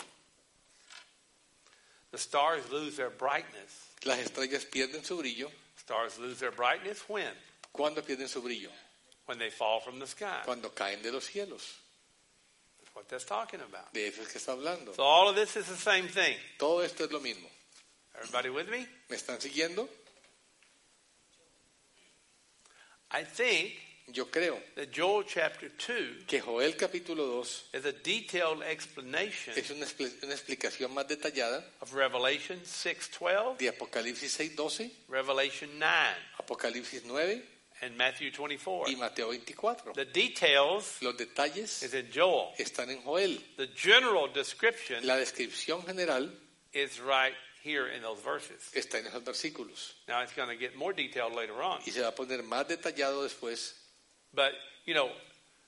The stars lose their brightness. Las estrellas pierden su brillo. Stars lose their brightness when? ¿Cuándo pierden su brillo? When they fall from the sky. Cuando caen de los cielos. That's what that's talking about. De eso es que está hablando. So all of this is the same thing. Todo esto es lo mismo. Everybody with me? ¿Me están siguiendo? I think Yo creo that Joel chapter two que Joel capítulo dos is a detailed explanation es una, expl- una explicación más detallada of Revelation six twelve, de Apocalipsis seis doce, Revelation nine, Apocalipsis nueve and Matthew twenty-four. y Mateo veinticuatro. The details Los detalles is in Joel. están en Joel. The general description La descripción general is right here in those verses. está en esos versículos. Now it's going to get more detailed later on. Y se va a poner más detallado después. But, you know,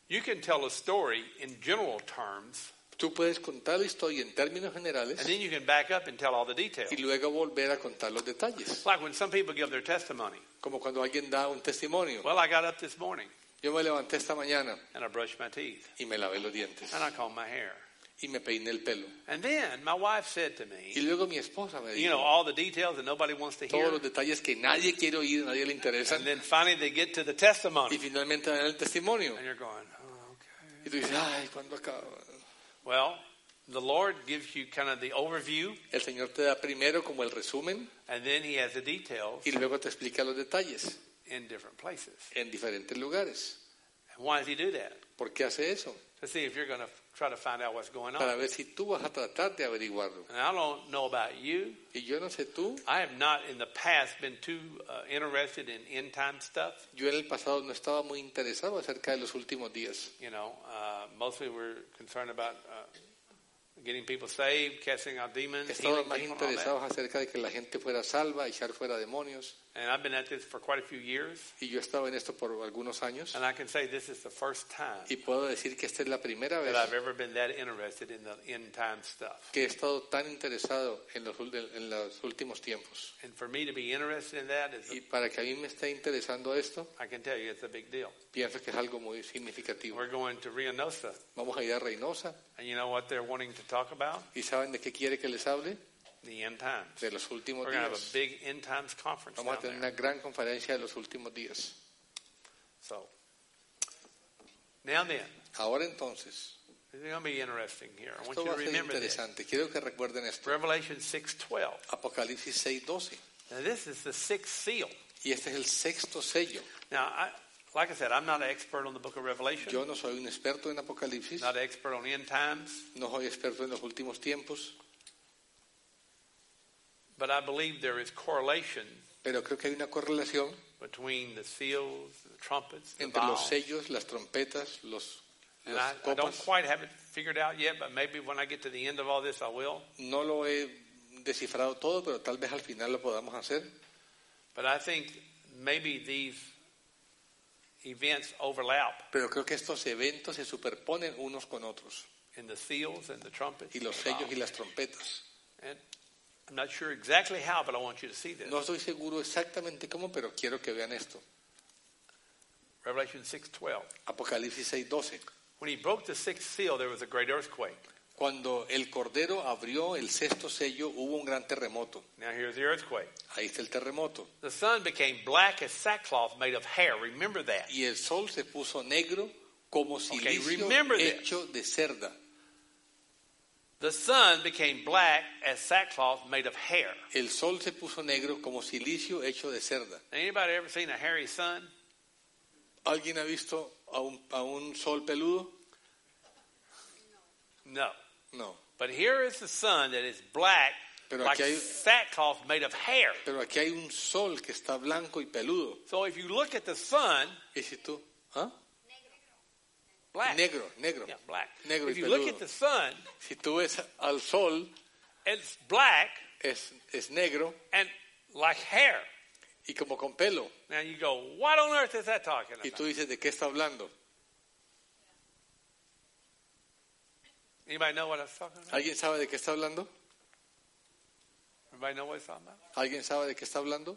You can tell a story in general terms, Tú puedes contar la historia en términos generales and then you can back up and tell all the details. y luego volver a contar los detalles. It's like when some people give their testimony. Como cuando alguien da un testimonio. Well, I got up this morning Yo me levanté esta mañana and I brushed my teeth y me lavé los dientes and I combed my hair. y me peiné el pelo. And then my wife said to Y me, luego mi esposa me you know, dijo all the details that nobody wants to hear. todos los detalles que nadie quiere oír, nadie le interesan. And then finally they get to the Y testimony. finalmente dan el testimonio. And you're going, oh, okay. Y tú dices, ay, ¿cuándo acaba? Well, the Lord gives you kind of the overview, El Señor te da primero como el resumen and then He has the details y luego te explica los detalles in different places. en diferentes lugares. And why does He do that? ¿Por qué hace eso? To see if you're going to try to find out what's going Para on. ver si tú vas a tratar de averiguarlo. And I don't know about you. Y yo no sé tú, I have not in the past been too uh, interested in end time stuff. yo en el pasado no estaba muy interesado acerca de los últimos días. You know, uh, mostly we're concerned about uh, getting people saved, casting out demons, Estaba healing más people, and all that. interesado acerca de que la gente fuera salva, echar fuera demonios. And I've been at this for quite a few years, Y yo estaba en esto por algunos años. and I can say this is the first time Y puedo decir que esta es la primera vez that I've ever been that interested in the end time stuff. que he estado tan interesado en los, ul- en los últimos tiempos. And for me to be interested in that is, Y a, para que a mí me esté interesando esto, I can tell you, it's a big deal. pienso que es algo muy significativo. We're going to Reynosa, Vamos a ir a Reynosa. and you know what they're wanting to talk about? ¿Y saben de qué quiere que les hable? The end times. De los últimos We're going to have a días. big end times conference Vamos a down tener there. una gran conferencia de los últimos días. So, now then, Ahora entonces, it's going to be interesting here. I want esto you va to a ser remember this. interesante. Quiero que recuerden esto. Revelation six twelve. Apocalipsis seis doce. Now, this is the sixth seal. Y este es el sexto sello. Now, I, like I said, I'm not an expert on the book of Revelation, Yo no soy un experto en Apocalipsis, not an expert on end times, no soy experto en los últimos tiempos, but I believe there is correlation pero creo que hay una correlación between the seals, the trumpets, the entre los vials. sellos, las trompetas, los, And las I, I don't copas. quite have it figured out yet, but maybe when I get to the end of all this, I will. No lo he descifrado todo, pero tal vez al final lo podamos hacer. But I think maybe these events overlap Pero creo que estos eventos se superponen unos con otros. in the seals and the trumpets. Y los and the sellos y vials. las trompetas. And I'm not sure exactly how, but I want you to see this. No estoy seguro exactamente cómo, pero quiero que vean esto. Revelation six twelve. Apocalipsis seis doce. When he broke the sixth seal, there was a great earthquake. Cuando el Cordero abrió el sexto sello, hubo un gran terremoto. Now here's the earthquake. Ahí está el terremoto. The sun became black as sackcloth made of hair. Remember that. Y el sol se puso negro como silicio remember this. hecho de cerda. The sun became black as sackcloth made of hair. El sol se puso negro como silicio hecho de cerda. Anybody ever seen a hairy sun? ¿Alguien ha visto a un, a un sol peludo? No. No. But here is the sun that is black Pero like aquí hay- sackcloth made of hair. Pero aquí hay un sol que está blanco y peludo. So if you look at the sun, Y si tú, ¿ah? black. Negro, negro. Yeah, black. Negro y If you look peludo. at the sun, Si tú ves al sol, it's black es, es negro and like hair. y como con pelo. Now you go, what on earth is that talking Y about? tú dices, ¿de qué está hablando? Anybody know what I was talking about? ¿Alguien sabe de qué está hablando? Everybody know what he's talking about? ¿Alguien sabe de qué está hablando?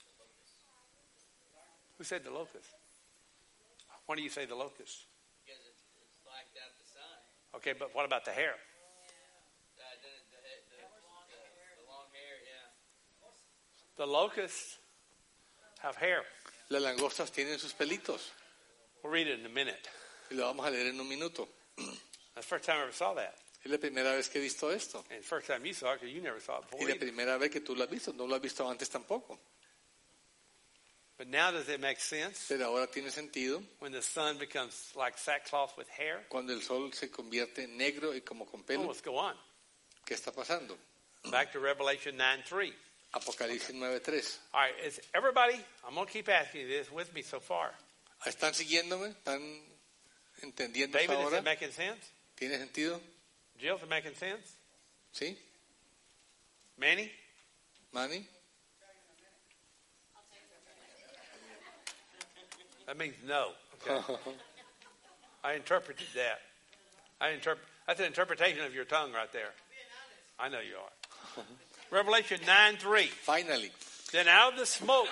Who said the locust? Why do you say the locust? Because it's, it's blacked out the sun. Okay, but what about the hair? Uh, the, the, the, the, the long hair, yeah. The locusts have hair. Las langostas tienen sus pelitos. We'll read it in a minute. Y lo vamos a leer en un minuto. That's the first time I ever saw that. Es la primera vez que he visto esto. And the first time you saw it because you never saw it Y before la either. primera vez que tú lo has visto, no lo has visto antes tampoco. But now does it make sense Pero ahora tiene sentido when the sun becomes like sackcloth with hair? cuando el sol se convierte en negro y como con Well, pelo. let's go on. ¿Qué está pasando? Back to Revelation nine three. Apocalipsis nueve tres. All right, is everybody, I'm going to keep asking you this with me so far. ¿Están siguiéndome? ¿Están entendiendo David, is ahora? it making sense? ¿Tiene sentido? Jill, is it making sense? ¿Sí? Manny? ¿Manny? That means no. Okay. I interpreted that. I interpret. That's an interpretation of your tongue right there. I know you are. Revelation nine three. Finally. Then out of the smoke.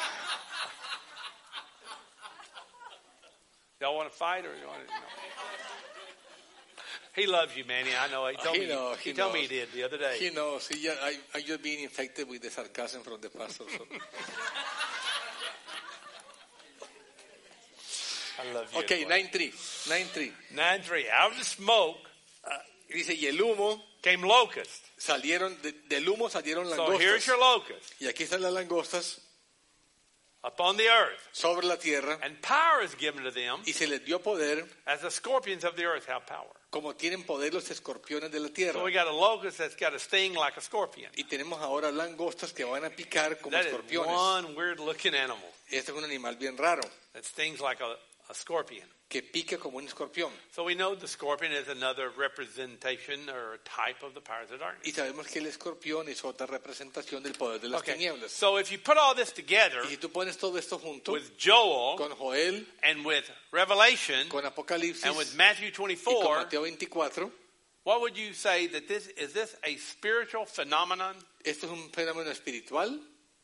Y'all want to fight or you want to? No. He loves you, Manny. I know. He told He me. knows, he he told me knows. he did the other day. He knows. He just, I, I'm just being infected with the sarcasm from the pastor. So. I love you. Okay, anyway. nine three. nine three. nine three. Out of the smoke Dice, y el humo, came locusts. salieron, de- del humo salieron So here's langostas. your locust Y aquí están las langostas upon the earth, sobre la tierra. and power is given to them Y se les dio poder, as the scorpions of the earth have power. como tienen poder los escorpiones de la tierra. So we got a locust that's got a sting like a scorpion. Y tenemos ahora langostas que van a picar como That is escorpiones. one weird looking animal Este es un animal bien raro, that stings like a, a scorpion. que pica como un escorpión. So we know the scorpion is another representation or a type of the powers of darkness. Y sabemos que el escorpión es otra representación del poder de las Okay. tinieblas. So if you put all this together Y si tú pones todo esto junto with Joel con Joel, and with Revelation con Apocalipsis and with Matthew y con twenty-four, Mateo veinticuatro, what would you say that this is this a spiritual phenomenon? esto es un fenómeno espiritual.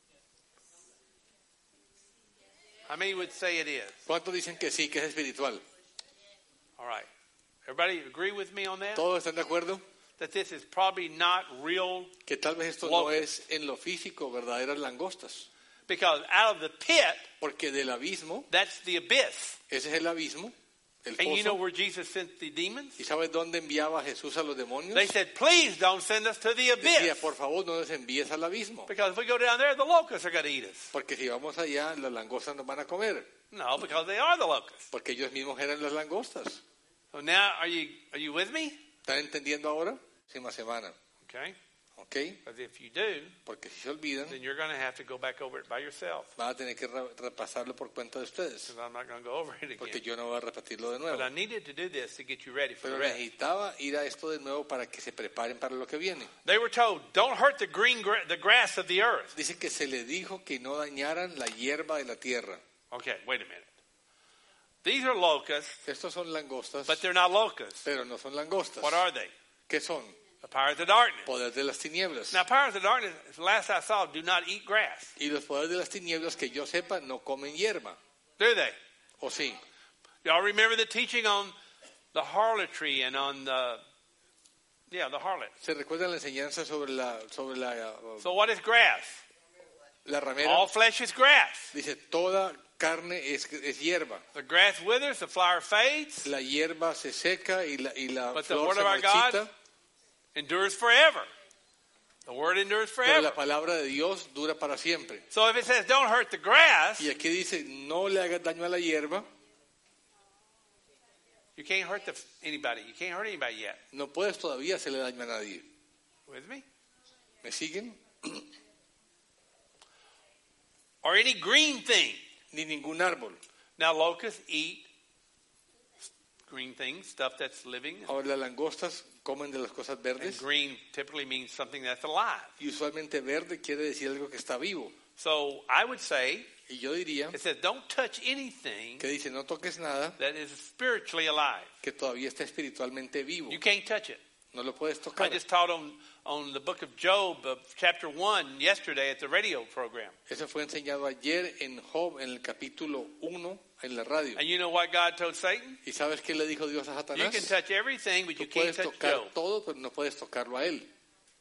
How many would say it is? ¿Cuántos dicen que sí, que es espiritual? All right. Everybody agree with me on that? ¿Todos están de acuerdo? That this is probably not real, Que tal vez esto Locust. no es en lo físico verdaderas langostas. because out of the pit, Porque del abismo, that's the abyss. ese es el abismo, el And you know foso. where Jesus sent the demons? ¿Y sabes dónde enviaba Jesús a los demonios? They said, please don't send us to the Decía, abyss. por favor, no nos envíes al abismo. Because if we go down there, the locusts are going to eat us. Porque si vamos allá, las langostas nos van a comer. No, because they are the locusts. Porque ellos mismos eran las langostas. So now, are you are you with me? ¿Están entendiendo ahora? Próxima semana. Okay. ¿Ok? Because if you do, Porque si se olvidan, then you're going to have to go back over it by yourself. van a tener que re- repasarlo por cuenta de ustedes. Because I'm not going to go over it Porque again. yo no voy a repetirlo de nuevo. But I needed to do this to get you ready for Pero the rest. necesitaba ir a esto de nuevo para que se preparen para lo que viene. They were told, don't hurt the green gra- the grass of the earth. Dice que se le dijo que no dañaran la hierba de la tierra. Okay, wait a minute. These are locusts, Estos son langostas, but they're not locusts. pero no son langostas. What are they? ¿Qué son? The powers of darkness. Poder de las tinieblas. Now, powers of darkness, last I saw, do not eat grass. Y los poderes de las tinieblas, que yo sepa, no comen hierba. Do they? ¿O sí? Y'all remember the teaching on the harlotry and on the, yeah, the harlot. ¿Se recuerda la enseñanza sobre la, sobre la, uh, So what is grass? la ramera? All flesh is grass. Dice, toda carne es, es hierba. The grass withers, the flower fades, La hierba se seca y la, y la But the flor word se of our God marchita. endures forever. The word endures Pero forever. la palabra de Dios dura para siempre. So if it says don't hurt the grass, Y aquí dice, no le hagas daño a la hierba. you can't hurt the, anybody. You can't hurt anybody yet. No puedes todavía hacerle daño a nadie. With me? ¿Me siguen? Or any green thing. Ni ningún árbol. Now locusts eat green things, stuff that's living. Ahora las langostas comen de las cosas And verdes. green typically means something that's alive. Y usualmente verde quiere decir algo que está vivo. So I would say, Y yo diría it says don't touch anything que dice, no toques nada that is spiritually alive. que todavía está espiritualmente vivo. You can't touch it. No lo puedes I tocar. just taught on, on the book of Job, of chapter one, yesterday at the radio program. Eso fue enseñado ayer en Job, en el capítulo uno, en la radio. And you know what God told Satan? ¿Y sabes qué le dijo Dios a You Satanás? can touch everything, but you Tú can't puedes touch tocar Job. todo, pero no puedes tocarlo a él.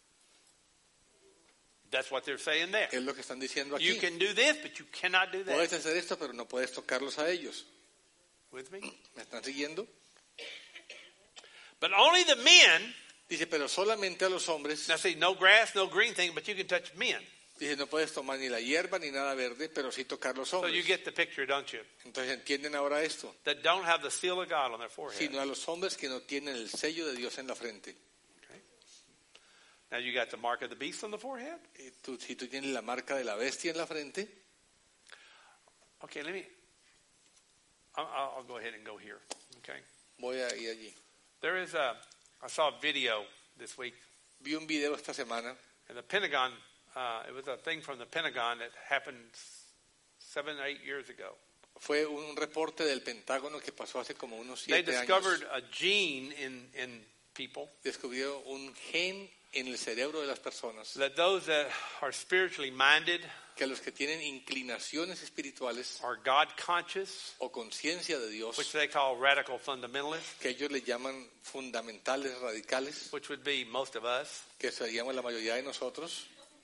That's what they're saying there. Es lo que están diciendo You aquí. can do this, but you cannot do Puedes that. hacer esto, pero no puedes tocarlos a ellos. With me? ¿Me están siguiendo? But only the men. Dice, pero solamente a los hombres. Now see, no grass, no green thing, but you can touch men. Dice, no puedes tomar ni la hierba ni nada verde, pero sí tocar los So you hombres. get the picture, don't you? Entonces entienden ahora esto. That don't have the seal of God on their forehead. Sino a los hombres que no tienen el sello de Dios en la frente. Now you got the mark of the beast on the forehead. Y tú- si tú tienes la marca de la bestia en la frente, Okay, let me. I'll, I'll I'll go ahead and go here. Okay. voy a ir allí. There is a. I saw a video this week, Vi un video esta semana and the Pentagon. Uh, it was a thing from the Pentagon that happened seven, eight years ago. Fue un reporte del Pentágono que pasó hace como unos They siete discovered años. a gene in, in people Descubrió un gen en el cerebro de las personas that those that are spiritually minded, que a los que tienen inclinaciones espirituales are God conscious, o conciencia de Dios, which they call radical fundamentalists, que ellos le llaman fundamentales radicales, which would be most of us, que seríamos la mayoría de nosotros,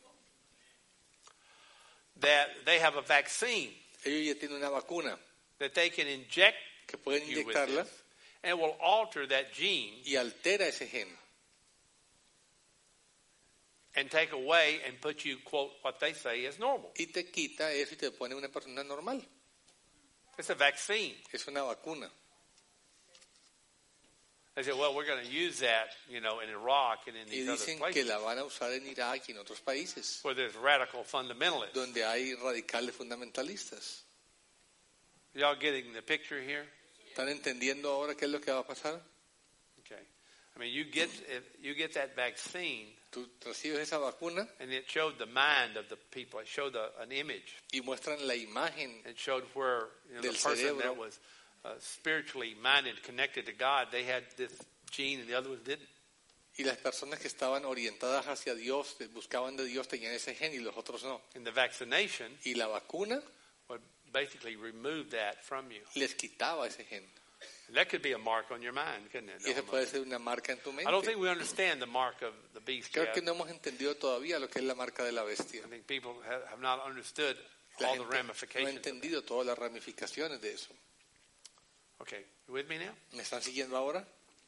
that they have a vaccine ellos ya tienen una vacuna that they can inject que pueden you with inyectarla this, and it will alter that gene y altera ese gen and take away and put you, quote, what they say is normal. y te quita eso y te pone una persona normal. It's a vaccine. Es una vacuna. They said, well, we're going to use that, you know, in Iraq and in Y these other dicen places que la van a usar en Irak y en otros países where there's radical fundamentalists. donde hay radicales fundamentalistas. Y'all getting the picture here? ¿Están entendiendo ahora qué es lo que va a pasar? Okay. I mean, you get if you get that vaccine, Tú recibes esa vacuna and it showed the mind of the people. It showed a, an image. y muestran la imagen It showed where, you know, the Del person cerebro. that was uh, spiritually minded, connected to God, they had this gene, and the other ones didn't. y las personas que estaban orientadas hacia Dios, que buscaban de Dios, tenían ese gen y los otros no. And the vaccination Y la vacuna would basically remove that from you. les quitaba ese gen. And that could be a mark on your mind, couldn't it? Y eso puede ser una marca en tu I don't mente. think we understand the mark of the beast Creo yet. que no hemos entendido todavía lo que es la marca de la bestia. I think people have, have not understood La all the gente no ha ramifications. of that. entendido todas las ramificaciones de eso. Okay, you with me now? ¿Me están siguiendo ahora?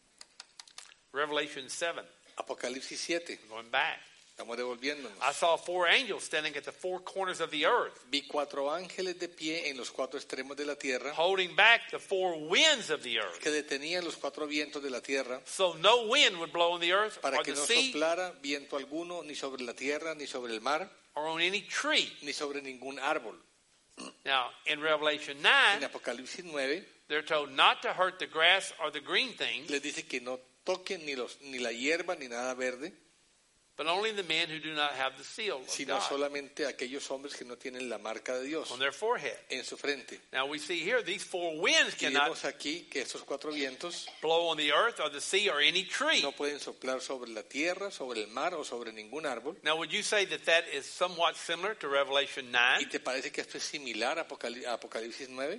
Revelation seven, Apocalipsis siete. going back. Estamos devolviéndonos. I saw four angels standing at the four corners of the earth, Vi cuatro ángeles de pie en los cuatro extremos de la tierra holding back the four winds of the earth, que detenían los cuatro vientos de la tierra so no wind would blow on the earth para or que the no sea soplara viento alguno ni sobre la tierra, ni sobre el mar, or on any tree. ni sobre ningún árbol. Now, in Revelation En nine, Apocalipsis nueve they're told not to hurt the grass or the green things, les dice que no toquen ni, los, ni la hierba ni nada verde, but only the men who do not have the seal of sino God solamente aquellos hombres que no tienen la marca de Dios on their forehead. en su frente. Now, we see here these four winds Y cannot vemos aquí que estos cuatro vientos blow on the earth or the sea or any tree. no pueden soplar sobre la tierra, sobre el mar o sobre ningún árbol. Now, would you say that that is somewhat similar to Revelation ¿Y nine? te parece que esto es similar a Apocali- a Apocalipsis nueve?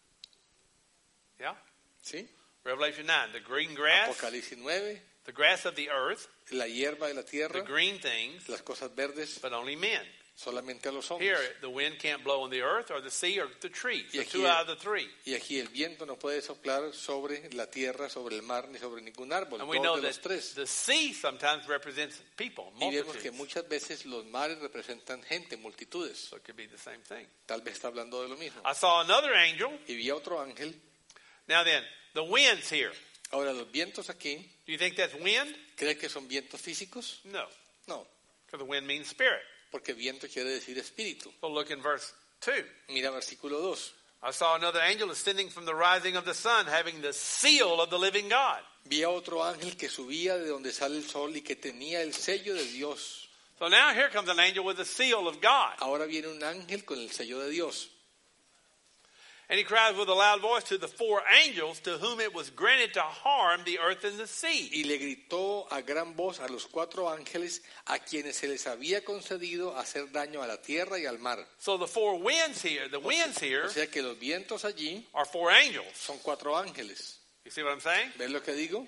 Yeah? ¿Sí? Revelation nine, the green grass, Apocalipsis nueve, the grass of the earth, la hierba de la the tierra, green things, las cosas verdes, but only men. solamente a los Here, hombres. the wind can't blow on the earth or the sea or the trees. Y So aquí two el- out of the three. Y aquí el viento no puede soplar sobre la tierra, sobre el mar, ni sobre ningún árbol. And we Dos know de that los tres. the sea sometimes represents people, Y vemos que multitudes. muchas veces los mares representan gente, multitudes. So it could be the same thing. Tal vez está hablando de lo mismo. I saw another angel. Y vi a otro ángel. Now then, the winds here. Ahora, los vientos aquí, Do you think that's wind? ¿crees que son vientos físicos? No, No, because the wind means spirit. porque viento quiere decir espíritu. So look in verse two. Mira versículo dos. I saw another angel ascending from the rising of the sun, having the seal of the living God. Vi a otro ángel que subía de donde sale el sol y que tenía el sello de Dios. So now here comes an angel with the seal of God. Ahora viene un ángel con el sello de Dios. And he cries with a loud voice to the four angels to whom it was granted to harm the earth and the sea. Y le gritó a gran voz a los cuatro ángeles a quienes se les había concedido hacer daño a la tierra y al mar. So the four winds here, the winds here O sea que los vientos allí are four angels. son cuatro ángeles. You see what I'm saying? ¿Ves lo que digo?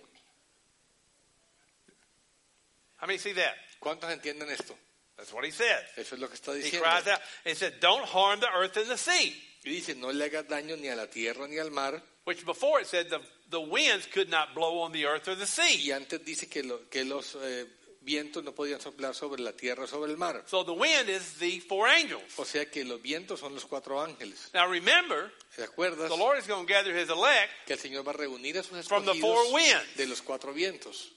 How many see that? ¿Cuántos entienden esto? That's what he said. Eso es lo que está He diciendo. cries out. He said, don't harm the earth and the sea. Y dice, no le hagas daño ni a la tierra ni al mar. Which before it said the, the winds could not blow on the earth or the sea. Y antes dice que, lo- que los eh, vientos no podían soplar sobre la tierra o sobre el mar. So the wind is the four angels. O sea que los vientos son los cuatro ángeles. Now remember, ¿Te acuerdas the Lord is going to gather his elect que el Señor va a reunir a sus from the four escogidos winds. de los cuatro vientos?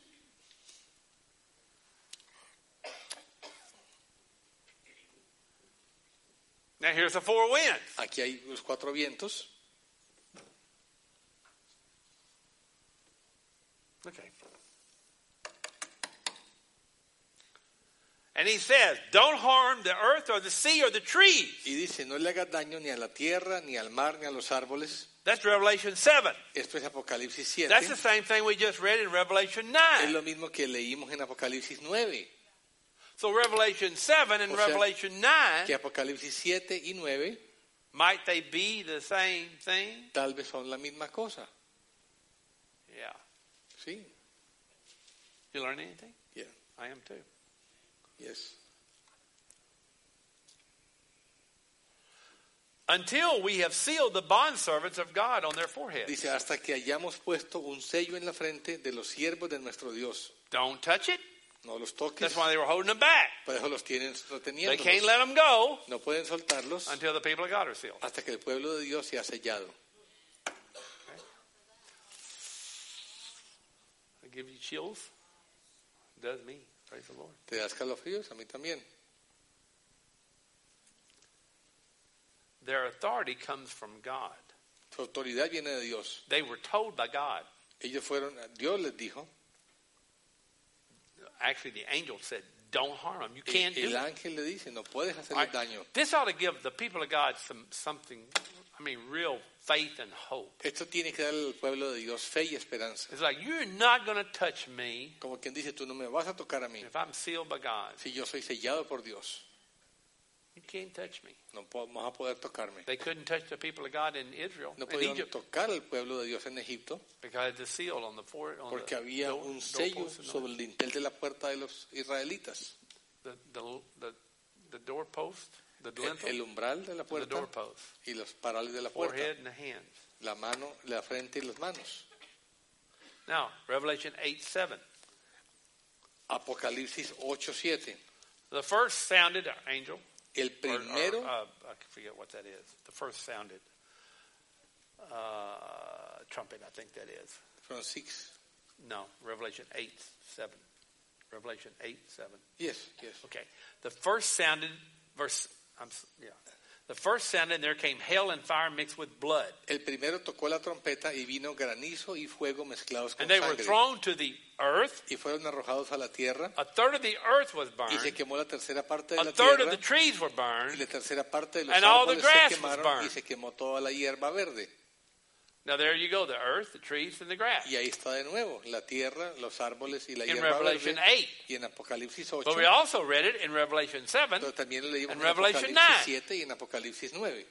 Now here's the four winds. Aquí hay los cuatro vientos. Okay. And he says, don't harm the earth or the sea or the trees. Y dice, no le hagas daño ni a la tierra, ni al mar, ni a los árboles. That's Revelation seven. Esto es Apocalipsis siete. That's the same thing we just read in Revelation Es nine. lo mismo que leímos en Apocalipsis nueve. So Revelation seven and O sea, Revelation nine, Que Apocalipsis siete y nueve might they be the same thing? tal vez son la misma cosa. Yeah. Sí. You learn anything? Yeah. I am too. Yes. Until we have sealed the bondservants of God on their foreheads. Dice, hasta que hayamos puesto un sello en la frente de los siervos de nuestro Dios. Don't touch it. No los toques. That's why they were holding them back. Por eso los tienen They can't reteniendo. let them go No pueden soltarlos until the people of God are sealed. hasta que el pueblo de Dios sea sellado. I give you chills. It does me. Praise the Lord. ¿Te da escalofríos? A mí también. Their authority comes from God. Su autoridad viene de Dios. They were told by God. Ellos fueron, Dios les dijo, Actually, the angel said, don't harm them. You can't el do it. ángel le dice, no puedes All hacerles right. daño. This ought to give the people of God some something, I mean, real faith and hope. Esto tiene que darle al pueblo de Dios fe y esperanza. It's like, you're not going to touch me Como quien dice, tú no me vas a tocar a mí. if I'm sealed by God. Si yo soy sellado por Dios, You can't touch me. no po- vas a poder tocarme. They couldn't touch the people of God in Israel, No in podían Egypt, tocar al pueblo de Dios en Egipto because the seal on the fore, on porque the había door- un sello doorpost and all sobre el dintel de la puerta de los israelitas. the, the, the, the doorpost, the El, lintel, el umbral de la the puerta doorpost, y los parales de la puerta. forehead and the hands. La mano, la frente y las manos. Now, Revelation eight seven. Apocalipsis ocho siete. The first sounded angel. El Or- or, primero, uh, I forget what that is. The first sounded uh, trumpet, I think that is. from six. No, Revelation eight seven. Revelation eight seven. Yes, yes. Okay. The first sounded, verse, I'm, s- yeah. The first sounded, and there came hail and fire mixed with blood. El primero tocó la trompeta y vino granizo y fuego mezclados con And they were sangre. thrown to the earth. Y fueron arrojados a la tierra A third of the earth was y se burned. quemó la tercera parte de A la third tierra of the trees were y burned. la tercera parte de los And all the árboles grass se was quemaron burned. y se quemó toda la hierba verde. Now there you go, the earth, the trees, and the grass. Y ahí está de nuevo, la tierra, los árboles y la In hierba Revelation verde. eight. Y en Apocalipsis ocho, But we also read it in Revelation seven. pero también lo leímos and en Revelation Apocalipsis nine. siete y en Apocalipsis nueve.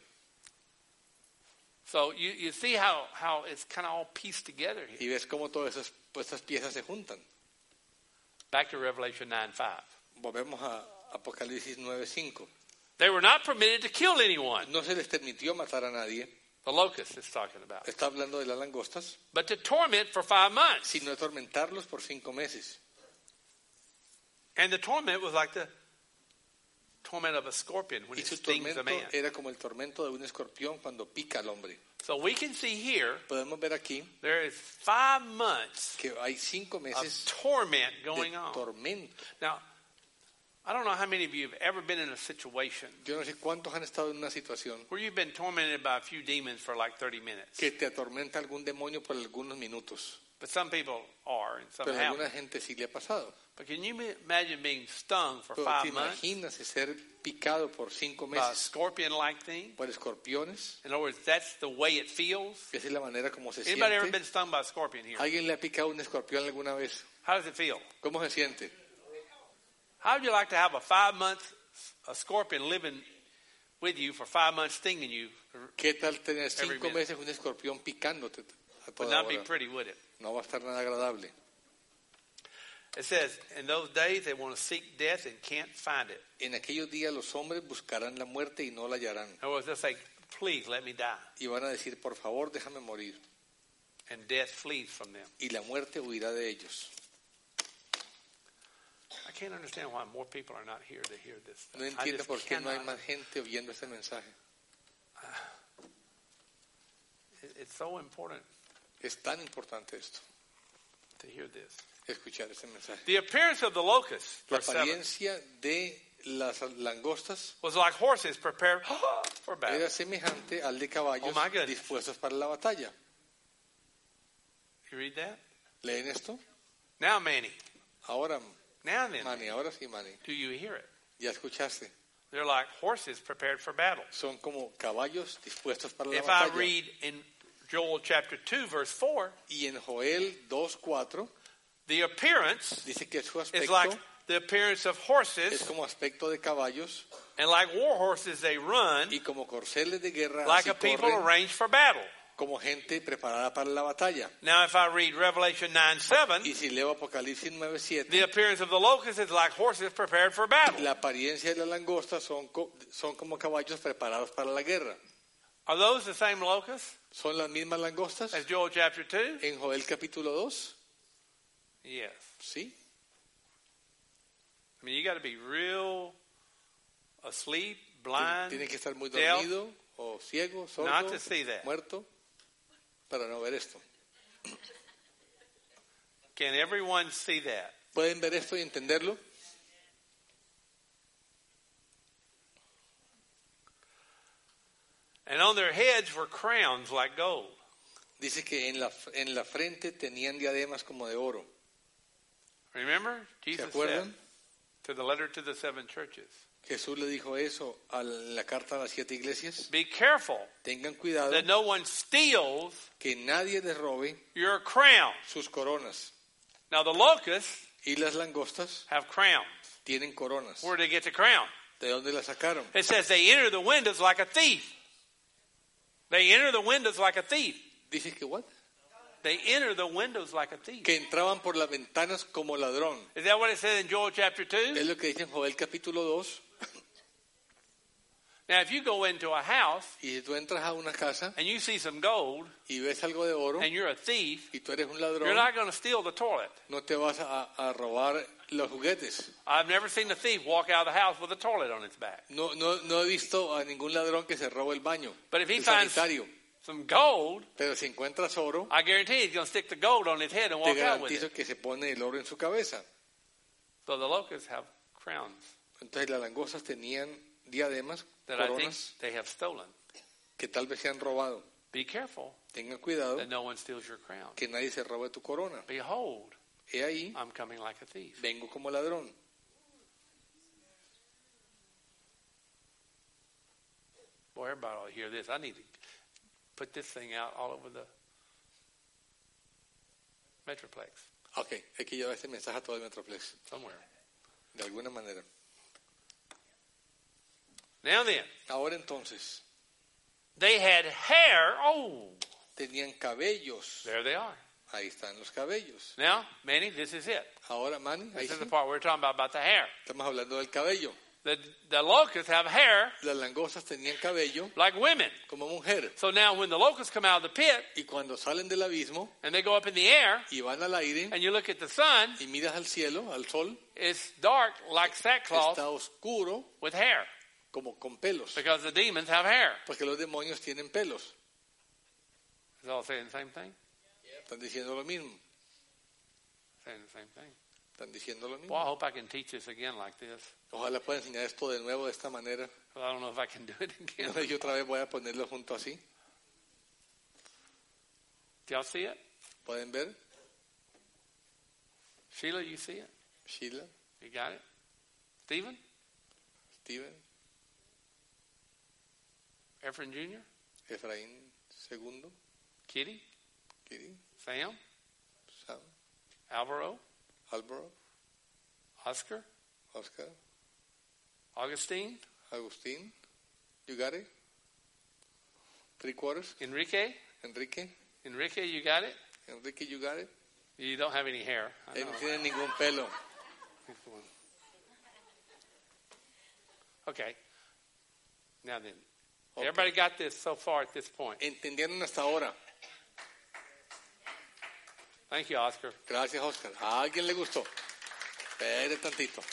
So you, you see how, how it's kind of all pieced together here. Y ves cómo todas esas, pues, esas piezas se juntan. Back to Revelation nine five. Volvemos a Apocalipsis nueve cinco. They were not permitted to kill anyone. No se les permitió matar a nadie. The locust is talking about. Está hablando de las langostas, But to torment for five months. sino atormentarlos por cinco meses. And the torment was like the torment of a scorpion when Y it su stings a tormento man. era como el tormento de un escorpión cuando pica al hombre. So we can see here, Podemos ver aquí there is five months que hay cinco of meses torment de going on. tormento. Now, I don't know how many of you have ever been in a situation Yo no sé cuántos han estado en una situación where you've been tormented by a few demons for like thirty minutes. que te atormenta algún demonio por algunos minutos. But some people are and some Pero a haven't. alguna gente sí le ha pasado. But can you imagine being stung for Pero te five months imaginas ser picado por cinco by a meses scorpion-like thing? por escorpiones. In other words, that's the way it feels. Esa es la manera como se Anybody ever siente. been stung by a scorpion here? ¿Alguien le ha picado un escorpión alguna vez? How does it feel? ¿Cómo se siente? How would you like to have a five-month a scorpion living with you for five months stinging you? ¿Qué tal tener Every cinco minute. meses un escorpión picándote a Would toda not be hora? pretty, would it? No va a estar nada agradable. It says, in those days they want to seek death and can't find it. En aquellos días los hombres buscarán la muerte y no la hallarán. In other words, they'll say, please let me die. Y van a decir, por favor, déjame morir. And death flees from them. Y la muerte huirá de ellos. I can't understand why more people are not here to hear this stuff. No I entiendo just por qué no hay cannot. más gente oyendo este mensaje. It- It's so important Es tan importante esto, to hear this. escuchar este mensaje. The appearance of the locust, La verse seven, apariencia de las langostas was like horses prepared for battle. era semejante al de caballos Oh, my goodness. dispuestos para la batalla. You read that? ¿Leen esto? Now, Manny, Ahora, Now then, Manny, ahora sí, Manny. do you hear it? Ya escuchaste. They're like horses prepared for battle. Son como caballos dispuestos para la If I batalla. read in Joel chapter two, verse four, Y en Joel dos cuatro the appearance dice que su is aspecto like the appearance of es horses, como aspecto de caballos and like war horses they run, y como corceles de guerra, like así a people corren, arranged for battle. como gente preparada para la batalla. Now if I read Revelation nine seven, Y si leo Apocalipsis nueve the siete, appearance of the locusts is like horses prepared for battle. la apariencia de la langosta son, co- son como caballos preparados para la guerra. Are those the same locusts ¿Son las mismas langostas as Joel chapter two? en Joel capítulo dos? Yes. Sí. I mean, you got to be real asleep, blind, Tiene que estar muy deaf, dormido o ciego, not sordo, to see that. muerto, para no ver esto. Can everyone see that? ¿Pueden ver esto y entenderlo? And on their heads were crowns like gold. Dice que en la, en la frente tenían diademas como de oro. Remember? ¿Se Jesus said acuerdan? to the letter to the seven churches, Jesús le dijo eso a la, en la carta a las siete iglesias. be careful Tengan cuidado that no one steals que nadie les robe your crown. sus coronas. Now the locusts Y las langostas have crowns. tienen coronas. Where did they get the crown? ¿De dónde las sacaron? It says they enter the windows like a thief. They enter the windows like a thief. Dice que what? They enter the windows like a thief. Que entraban por las ventanas como ladrón. Is that what it says in Joel chapter two? Es lo que dice en Joel capítulo dos. Now, if you go into a house Y si tú entras a una casa and you see some gold y ves algo de oro and you're a thief, y tú eres un you're ladrón, not going to steal the toilet. no te vas a, a robar los juguetes. I've never seen a thief walk out of the house with a toilet on its back. No, no, no he visto a ningún ladrón que se robe el baño, But if he el finds sanitario. some gold, Pero si encuentras oro, I guarantee he's going to stick the gold on his head and te walk out with garantizo it. que se pone el oro en su cabeza. So the locusts have crowns Entonces las langostas tenían diademas, that I think coronas, they have stolen. que tal vez se han robado. Be careful Tengan cuidado that no one steals your crown. que nadie se robe tu corona. Behold, He ahí, I'm coming like a thief. vengo como ladrón. Boy, everybody ought to hear this. I need to put this thing out all over the Metroplex Ok, hay que llevar este mensaje a todo el Metroplex, somewhere. de alguna manera. Now then, Ahora entonces, they had hair. Oh, tenían cabellos. there they are. Ahí están los cabellos. Now, Manny, this is it. Ahora, Manny, ahí This is sí, the part we're talking about, about the hair. estamos hablando del cabello. The, the locusts have hair Las langostas tenían cabello like women. como mujer. So now when the locusts come out of the pit Y cuando salen del abismo and they go up in the air y van al aire and you look at the sun, y miras al cielo, al sol, it's dark like sackcloth está oscuro with hair como con pelos. because the demons have hair. Porque los demonios tienen pelos. Is all saying the same thing? Están diciendo lo mismo. Saying the same thing. Están diciendo lo Well, I mismo. hope I can teach this again like this. Ojalá pueda enseñar esto de nuevo de esta manera. But I don't know if I can do it again. Y otra vez voy a ponerlo junto así. Do y'all see it? ¿Pueden ver? Sheila, you see it? Sheila, You got it? Stephen? Steven, Efren Junior? Efraín segundo, Kitty? Kiri, Sam? Sam, Alvaro? Álvaro, Oscar? Oscar, Augustine? Agustín. You got it? Three quarters. Enrique? Enrique, Enrique, you got it? Enrique, you got it? You don't have any hair. I Él know. no tiene ningún pelo. He's the one. Okay. Now then, Okay. everybody got this so far at this point. ¿Entendieron hasta ahora? Thank you, Oscar. Gracias, Oscar. ¿A alguien le gustó? Espere tantito.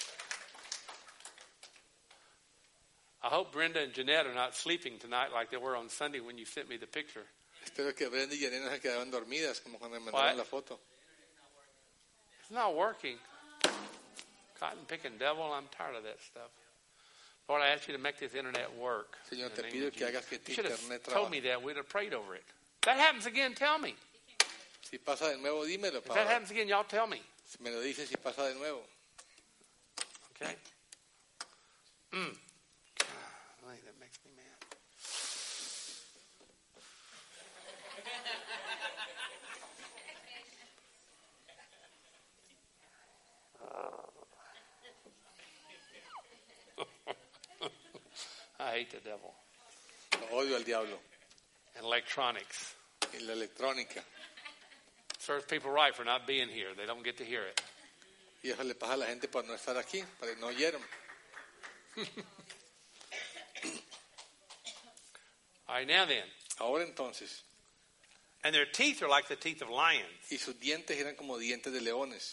I hope Brenda and Jeanette are not sleeping tonight like they were on Sunday when you sent me the picture. Espero que Brenda y Janine no se quedaban dormidas como cuando me What? mandaron la foto. It's not working. Cotton picking devil, I'm tired of that stuff. Lord, I ask you to make this internet work. Señor, in te the name pido of que Jesus. hagas que You este should internet have told trabaje. me that. We'd have prayed over it. If that happens again, tell me. Si pasa de nuevo, dímelo, If that Pablo. happens again, y'all tell me. Si me lo dices si pasa de nuevo. Okay? Mm. God, that makes me mad. I hate the devil. Odio al diablo. And electronics. Y la electrónica. Serves people right for not being here. They don't get to hear it. Y eso le pasa a la gente por no estar aquí, para que no oyeron. All right, now then. Ahora entonces, And their teeth are like the teeth of lions. y sus dientes eran como dientes de leones.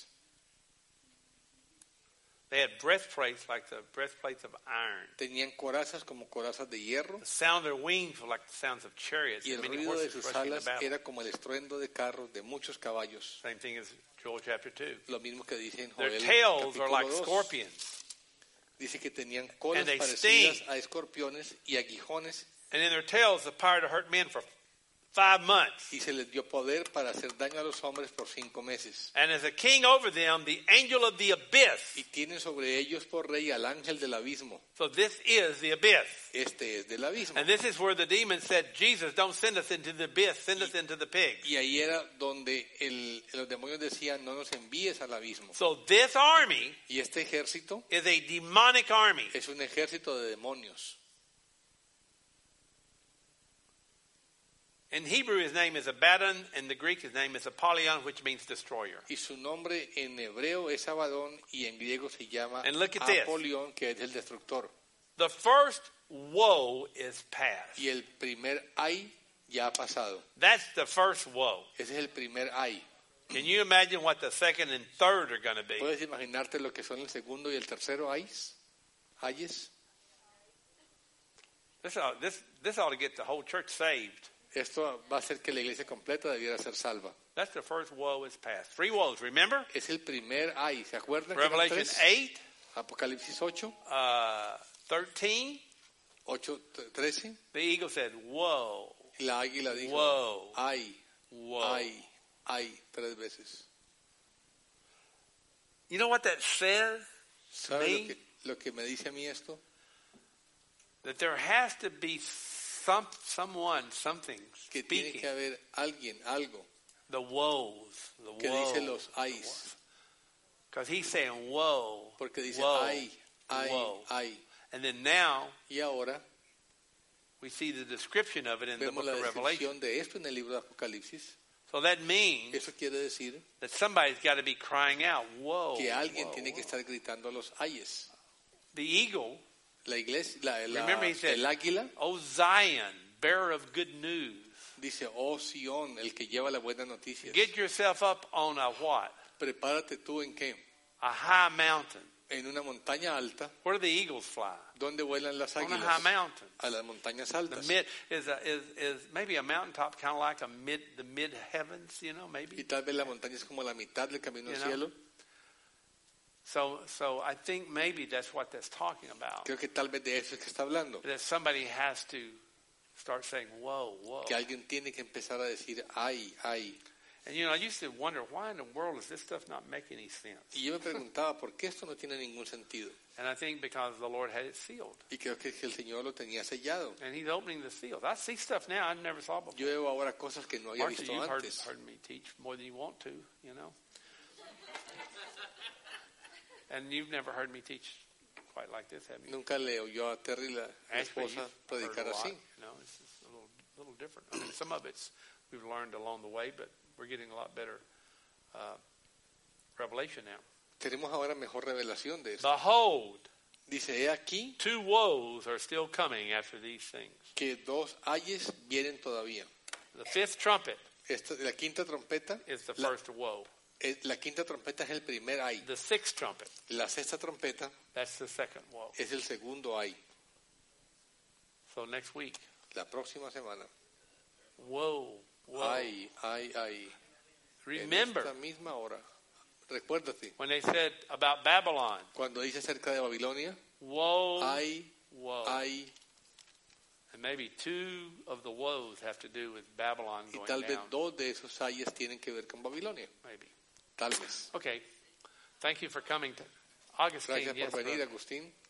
They had breastplates like the breastplates of iron. Tenían corazas como corazas de hierro. The sound of their wings were like the sounds of chariots. Y el And many ruido de horses sus rushing to alas battle. era como el estruendo de carros de muchos caballos. Same thing as Joel chapter two. Lo mismo que dice en Their Joel tails are capítulo like dos. scorpions. Dice que tenían colas And they parecidas sting. a escorpiones y aguijones, And in their tails the power to hurt men for five months. y se les dio poder para hacer daño a los hombres por cinco meses. And as a king over them, the angel of the abyss. Y tienen sobre ellos por rey al ángel del abismo. So this is the abyss. Este es del abismo. And this is where the demon said, Jesus, don't send us into the abyss, send us into the pigs. Y ahí era donde el, los demonios decían, no nos envíes al abismo. So this army Y este ejército is a demonic army. es un ejército de demonios. In Hebrew, his name is Abaddon. In the Greek, his name is Apollyon, which means destroyer. Y su nombre en hebreo es Abadón y en griego se llama And look at this. Apolión, que es el destructor. The first woe is past. Y el primer ay ya ha pasado. That's the first woe. Ese es el primer ay. Can you imagine what the second and third are going to be? ¿Puedes imaginarte lo que son el segundo y el tercero ayes? Ayes. This ought, this, this ought to get the whole church saved. Esto va a hacer que la iglesia completa debiera ser salva. That's the first woe is past. Three woes, remember? Es el primer ay. ¿Se acuerdan? que eran Revelation tres? eight, Apocalipsis ocho, uh, thirteen, ocho, trece. the eagle said, woe, Y la águila dijo, Woe. ay, woe. ay, ay, tres veces. You know what that says? ¿Sabe Me? lo que, lo que me dice a mí esto? That there has to be some, someone, something Que tiene speaking que haber alguien, algo, the woes, the que dice woe. los ayes. Because he's saying woe, Porque dice woe, ay, ay, woe. ay. And then now Y ahora we see the description of it in the vemos book la of Revelation. descripción de esto en el libro de Apocalipsis. So that means Eso quiere decir that somebody's got to be crying out, whoa. que alguien whoa, tiene que whoa. estar gritando a los ayes. The eagle, La iglesia, la, la- Remember he said- el águila O Zion, bearer of good news. dice, oh Sión, el que lleva la buena noticia. Get yourself up on a what? Prepárate tú en qué? A high mountain. En una montaña alta, Where do the eagles fly? donde vuelan las On a high águilas. mountain. A las montañas The altas. mid is a, is is maybe a mountaintop, kind of like a mid the mid heavens, you know, Y maybe. tal vez la montaña es como la mitad del camino al You know? cielo. So so I think maybe that's what that's talking about. Creo que tal vez de eso es que está hablando. That somebody has to start saying, "Whoa, whoa." Que alguien tiene que empezar a decir, ay, ay. And you know, I used to wonder why in the world does this stuff not make any sense? Y yo me preguntaba, ¿por qué esto no tiene ningún sentido? And I think because the Lord had it sealed, Y creo que, que el Señor lo tenía sellado. and He's opening the seals. I see stuff now I never saw before. Yo veo ahora cosas que no había Marcia, visto you've heard, antes. heard me teach more than you want to, you know. And you've never heard me teach quite like this, have you? Nunca le oyó a Terry, la, la Actually, esposa, you've predicar heard a lot. así. You know, it's just a little, little different. I mean, some of it's we've learned along the way, but we're getting a lot better uh, revelation now. Tenemos ahora mejor revelación de esto. Behold, Dice, he aquí two woes are still coming after these things. que dos ayes vienen todavía. The fifth trumpet Esta, la quinta trompeta, is the la, first woe. eh, la quinta trompeta es el primer ay. The sixth trumpet, La sexta trompeta that's the second woe. es el segundo ay. So next week, La próxima semana. woe, woe. Ay, ay, ay. Remember En esta misma hora. Recuérdate, when they said about Babylon, cuando dice acerca de Babilonia, woe, ay, woe. ay, And maybe two of the woes have to do with Babylon y going tal vez down. dos de esos ayes tienen que ver con Babilonia. Maybe. Tal vez. Okay. Thank you for coming to, Augustine, Gracias yes, por venir, brother. Agustín.